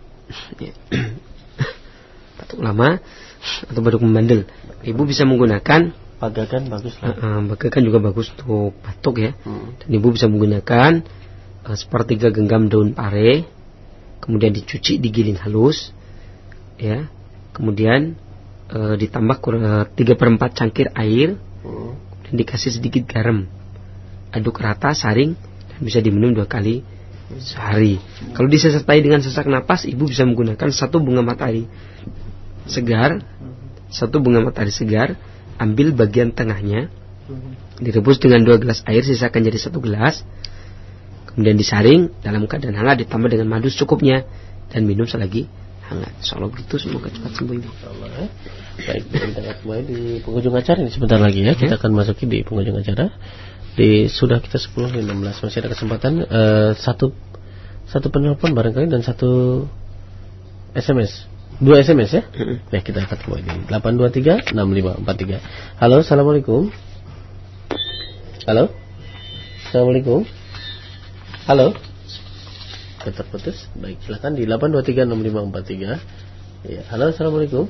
Batuk lama atau batuk membandel. Ibu bisa menggunakan bagakan bagus lah. Uh, bagakan juga bagus untuk batuk ya. Uh-uh. Dan ibu bisa menggunakan uh, sepertiga genggam daun pare, kemudian dicuci, digiling halus, ya. Kemudian uh, ditambah uh, tiga per empat cangkir air. Uh-uh. Dan dikasih sedikit garam, aduk rata, saring, dan bisa diminum dua kali sehari. Kalau disertai dengan sesak napas, ibu bisa menggunakan satu bunga matahari segar, satu bunga matahari segar, ambil bagian tengahnya, direbus dengan dua gelas air, sisakan jadi satu gelas, kemudian disaring dalam keadaan hangat, ditambah dengan madu secukupnya, dan minum selagi hangat. Insyaallah begitu, semoga cepat sembuh ibu. Insyaallah ya. Baik, kita akan mulai di penghujung acara ini sebentar lagi ya. Kita akan masuki di penghujung acara. Di sudah kita sepuluh enam belas, masih ada kesempatan uh, satu satu penelpon barangkali dan satu S M S. Dua S M S ya. Baik, kita akan mulai di delapan dua tiga enam lima empat tiga. Halo, Assalamualaikum. Halo. Assalamualaikum. Halo. Terputus. Baik, silakan di delapan dua tiga enam lima empat tiga. Ya, halo, Assalamualaikum.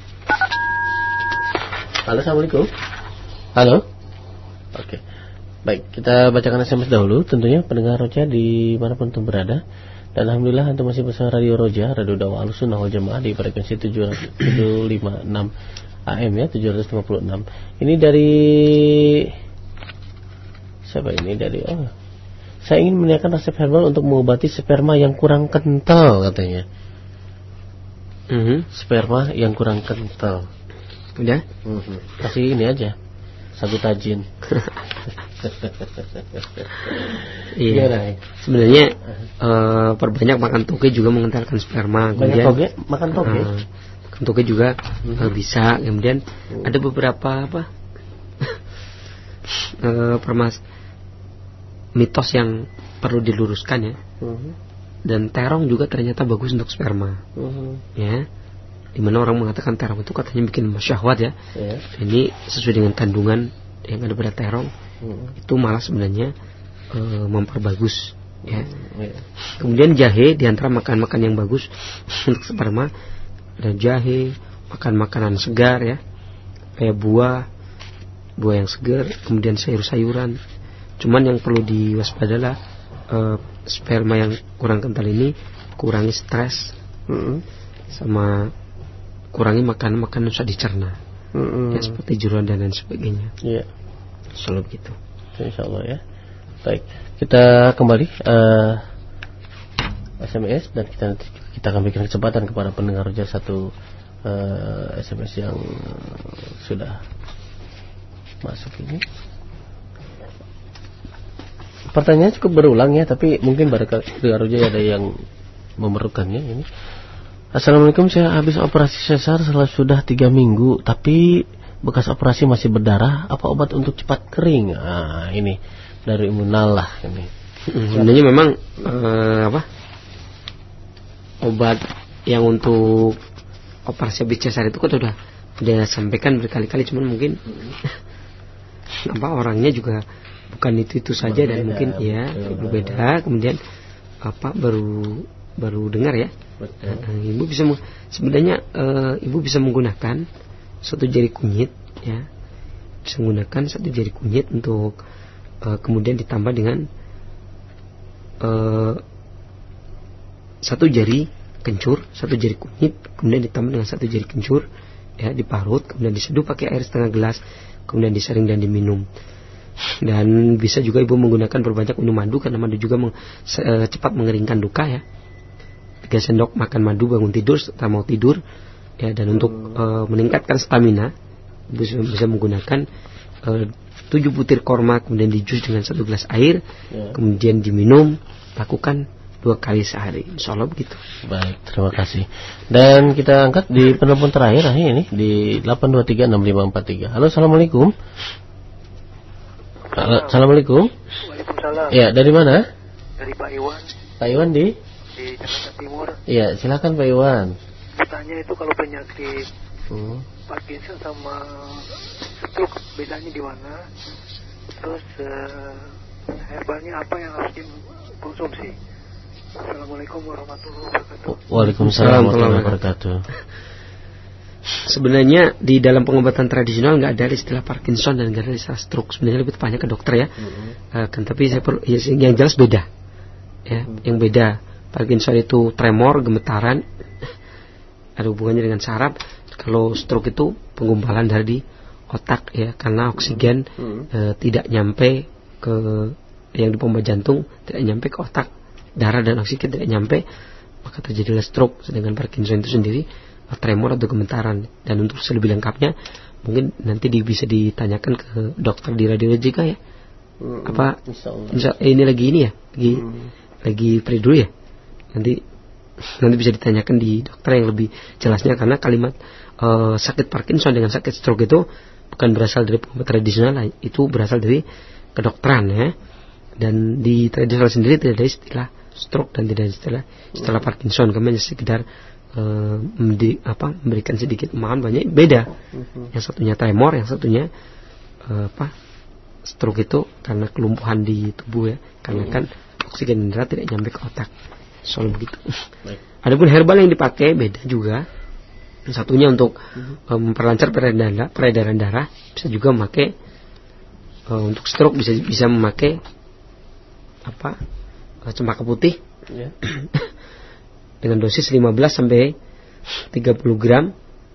Halo, Assalamualaikum. Halo. Oke. Baik, kita bacakan S M S dahulu. Tentunya pendengar Roja di manapun antum berada. Dan alhamdulillah antum masih bersama Radio Roja, Radio Dakwah Ahlussunnah wal Jamaah di frekuensi tujuh lima enam A M ya, tujuh lima enam. Ini dari siapa ini? Dari oh. Saya ingin menanyakan resep herbal untuk mengobati sperma yang kurang kental katanya. Mm-hmm. Sperma yang kurang kental. Udah? Mm-hmm. Kasih ini aja, sagu tajin. Iya. Sebenarnya uh, perbanyak makan toge juga mengentalkan sperma. Banyak toge, makan toge. Uh, makan toge juga mm-hmm. uh, bisa. Kemudian mm. ada beberapa apa? uh, permas mitos yang perlu diluruskan ya. Mm-hmm. Dan terong juga ternyata bagus untuk sperma. Mm-hmm. Ya. Dimana orang mengatakan terong itu katanya bikin syahwat ya. Yeah. Ini sesuai dengan kandungan yang ada pada terong. Mm-hmm. Itu malah sebenarnya e, memperbagus ya. Mm-hmm. Yeah. Kemudian jahe diantara makan-makan yang bagus untuk sperma. Dan jahe, makan makanan segar ya, kayak buah, buah yang segar, kemudian sayur-sayuran. Cuman yang perlu diwaspadai adalah e, sperma yang kurang kental ini kurangi stres, mm-hmm. sama kurangi makanan-makanan susah dicerna, mm-hmm. ya seperti jeruan dan lain sebagainya. Iya, yeah. Insyaallah begitu. Insyaallah ya. Baik, kita kembali uh, S M S dan kita kita akan berikan kesempatan kepada pendengar Roja satu uh, S M S yang sudah masuk ini. Pertanyaan cukup berulang ya, tapi mungkin barangkali Roja ada yang memerlukannya ini. Assalamualaikum, saya habis operasi sesar setelah sudah tiga minggu, tapi bekas operasi masih berdarah. Apa obat untuk cepat kering? Ah, ini dari Imunalah ini. Sebenarnya memang eh, apa? Obat yang untuk operasi habis sesar itu kan sudah sudah sampaikan berkali-kali, cuman mungkin apa orangnya juga bukan itu itu saja berbeda, dan mungkin ya berbeda. Kemudian apa baru baru dengar ya. Betul. Ibu bisa sebenarnya uh, ibu bisa menggunakan satu jari kunyit ya, bisa menggunakan satu jari kunyit untuk uh, kemudian ditambah dengan uh, satu jari kencur, satu jari kunyit, kemudian ditambah dengan satu jari kencur ya, diparut, kemudian diseduh pakai air setengah gelas, kemudian disaring dan diminum. Dan bisa juga ibu menggunakan berbanyak minum madu, karena madu juga meng, se, cepat mengeringkan luka ya. Tiga sendok makan madu bangun tidur setelah mau tidur ya. Dan untuk uh, meningkatkan stamina bisa, bisa menggunakan uh, tujuh butir korma, kemudian dijus dengan satu gelas air ya. Kemudian diminum, lakukan dua kali sehari, insyaallah begitu. Baik, terima kasih. Dan kita angkat di penelpon terakhir ini di delapan dua tiga enam lima empat tiga. Halo, Assalamualaikum. Assalamualaikum. Waalaikumsalam. Ya, dari mana? Dari Pak Iwan. Pak Iwan di? Di Jakarta Timur. Iya, silakan Pak Iwan. Bertanya itu kalau penyakit hmm. Parkinson sama stroke bedanya di mana? Terus uh, herbalnya apa yang harus dikonsumsi? Assalamualaikum warahmatullahi wabarakatuh. Waalaikumsalam warahmatullahi wabarakatuh. Sebenarnya di dalam pengobatan tradisional nggak ada istilah Parkinson dan nggak ada istilah stroke. Sebenarnya lebih tepatnya ke dokter ya. Mm-hmm. Uh, kan tapi saya perlu, ya, yang jelas beda. Ya, mm-hmm. Yang beda. Parkinson itu tremor, gemetaran, ada hubungannya dengan saraf. Kalau stroke itu penggumpalan dari otak ya, karena oksigen mm-hmm. uh, tidak nyampe ke yang di pompa jantung, tidak nyampe ke otak, darah dan oksigen tidak nyampe, maka terjadilah stroke. Sedangkan Parkinson itu sendiri tremor atau gemetaran. Dan untuk lebih lengkapnya mungkin nanti di, bisa ditanyakan ke dokter di radiologika ya. Hmm, apa insya, eh, ini lagi ini ya lagi hmm. lagi pre dulu ya, nanti nanti bisa ditanyakan di dokter yang lebih jelasnya, karena kalimat uh, sakit Parkinson dengan sakit stroke itu bukan berasal dari pengobatan tradisional, itu berasal dari kedokteran ya. Dan di tradisional sendiri tidak ada istilah stroke dan tidak ada istilah istilah hmm. Parkinson, kami hanya sekedar Uh, di, apa, memberikan sedikit pemahaman, banyak beda. Uh-huh. Yang satunya tremor, yang satunya uh, apa stroke itu karena kelumpuhan di tubuh ya, karena uh-huh. kan oksigen darah tidak nyampe ke otak. Soal begitu. Adapun herbal yang dipakai beda juga. Yang satunya untuk uh-huh. uh, memperlancar peredaran darah, peredaran darah, bisa juga memakai uh, untuk stroke bisa bisa memakai apa uh, cempaka putih. Yeah. Dengan dosis lima belas sampai tiga puluh gram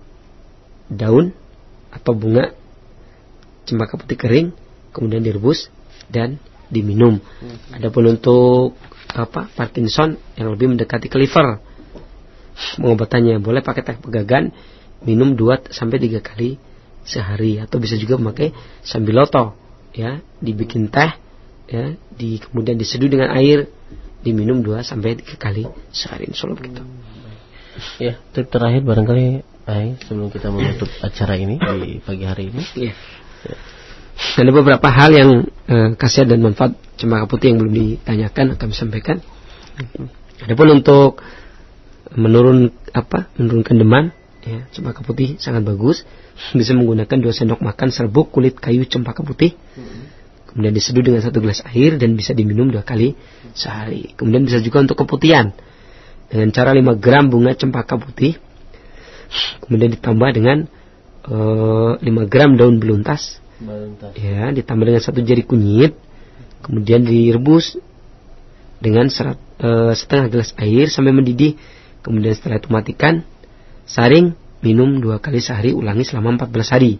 daun atau bunga cempaka putih kering, kemudian direbus dan diminum. Hmm. Adapun untuk apa Parkinson yang lebih mendekati ke liver, pengobatannya boleh pakai teh pegagan, minum dua sampai tiga kali sehari, atau bisa juga memakai sambiloto ya, dibikin teh ya, di kemudian diseduh dengan air, diminum dua sampai tiga kali sehari, insyaallah begitu. Ya, tip terakhir barangkali Ai, sebelum kita menutup acara ini di pagi hari ini. Ya. Ya. Ada beberapa hal yang eh, khasiat dan manfaat cempaka putih yang belum ditanyakan, kami sampaikan. Adapun untuk menurun apa? menurunkan demam, ya, cempaka putih sangat bagus. Bisa menggunakan dua sendok makan serbuk kulit kayu cempaka putih. Kemudian diseduh dengan satu gelas air dan bisa diminum dua kali sehari. Kemudian bisa juga untuk keputihan dengan cara lima gram bunga cempaka putih, kemudian ditambah dengan uh, lima gram daun beluntas, beluntas, ya, ditambah dengan satu jari kunyit, kemudian direbus dengan serat, uh, setengah gelas air sampai mendidih. Kemudian setelah itu matikan, saring, minum dua kali sehari, ulangi selama empat belas hari.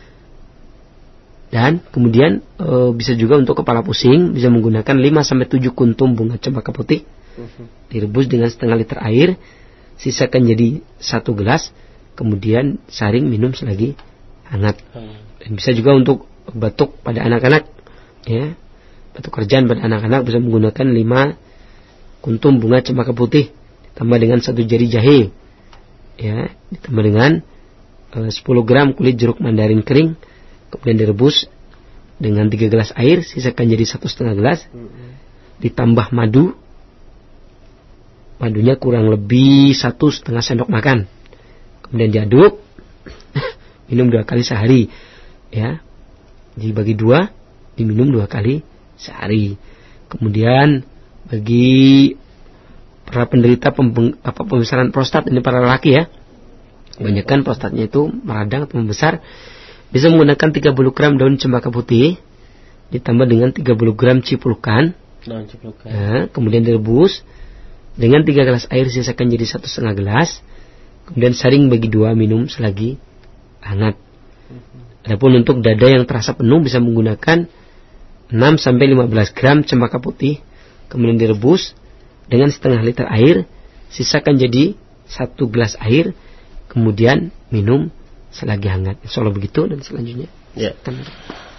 Dan kemudian e, bisa juga untuk kepala pusing, bisa menggunakan lima sampai tujuh kuntum bunga cempaka putih, direbus dengan setengah liter air, sisakan jadi satu gelas, kemudian saring minum selagi hangat. Dan bisa juga untuk batuk pada anak-anak, ya, batuk kerjaan pada anak-anak bisa menggunakan lima kuntum bunga cempaka putih, ditambah dengan satu jari jahe, ya, ditambah dengan e, sepuluh gram kulit jeruk mandarin kering, kemudian direbus dengan tiga gelas air, sisakan jadi satu setengah gelas, ditambah madu, madunya kurang lebih satu setengah sendok makan, kemudian diaduk, minum dua kali sehari, ya, dibagi dua, diminum dua kali sehari. Kemudian bagi para penderita pembeng, apa, pembesaran prostat, ini para lelaki ya, kebanyakan prostatnya itu meradang atau membesar, bisa menggunakan tiga puluh gram daun cempaka putih ditambah dengan tiga puluh gram ciplukan, daun ciplukan. Ya, kemudian direbus dengan tiga gelas air, sisakan jadi satu setengah gelas, kemudian saring bagi dua, minum selagi hangat. Adapun untuk dada yang terasa penuh bisa menggunakan enam sampai lima belas gram cempaka putih, kemudian direbus dengan setengah liter air, sisakan jadi satu gelas air, kemudian minum selagi hangat. Insyaallah begitu. Dan selanjutnya ya.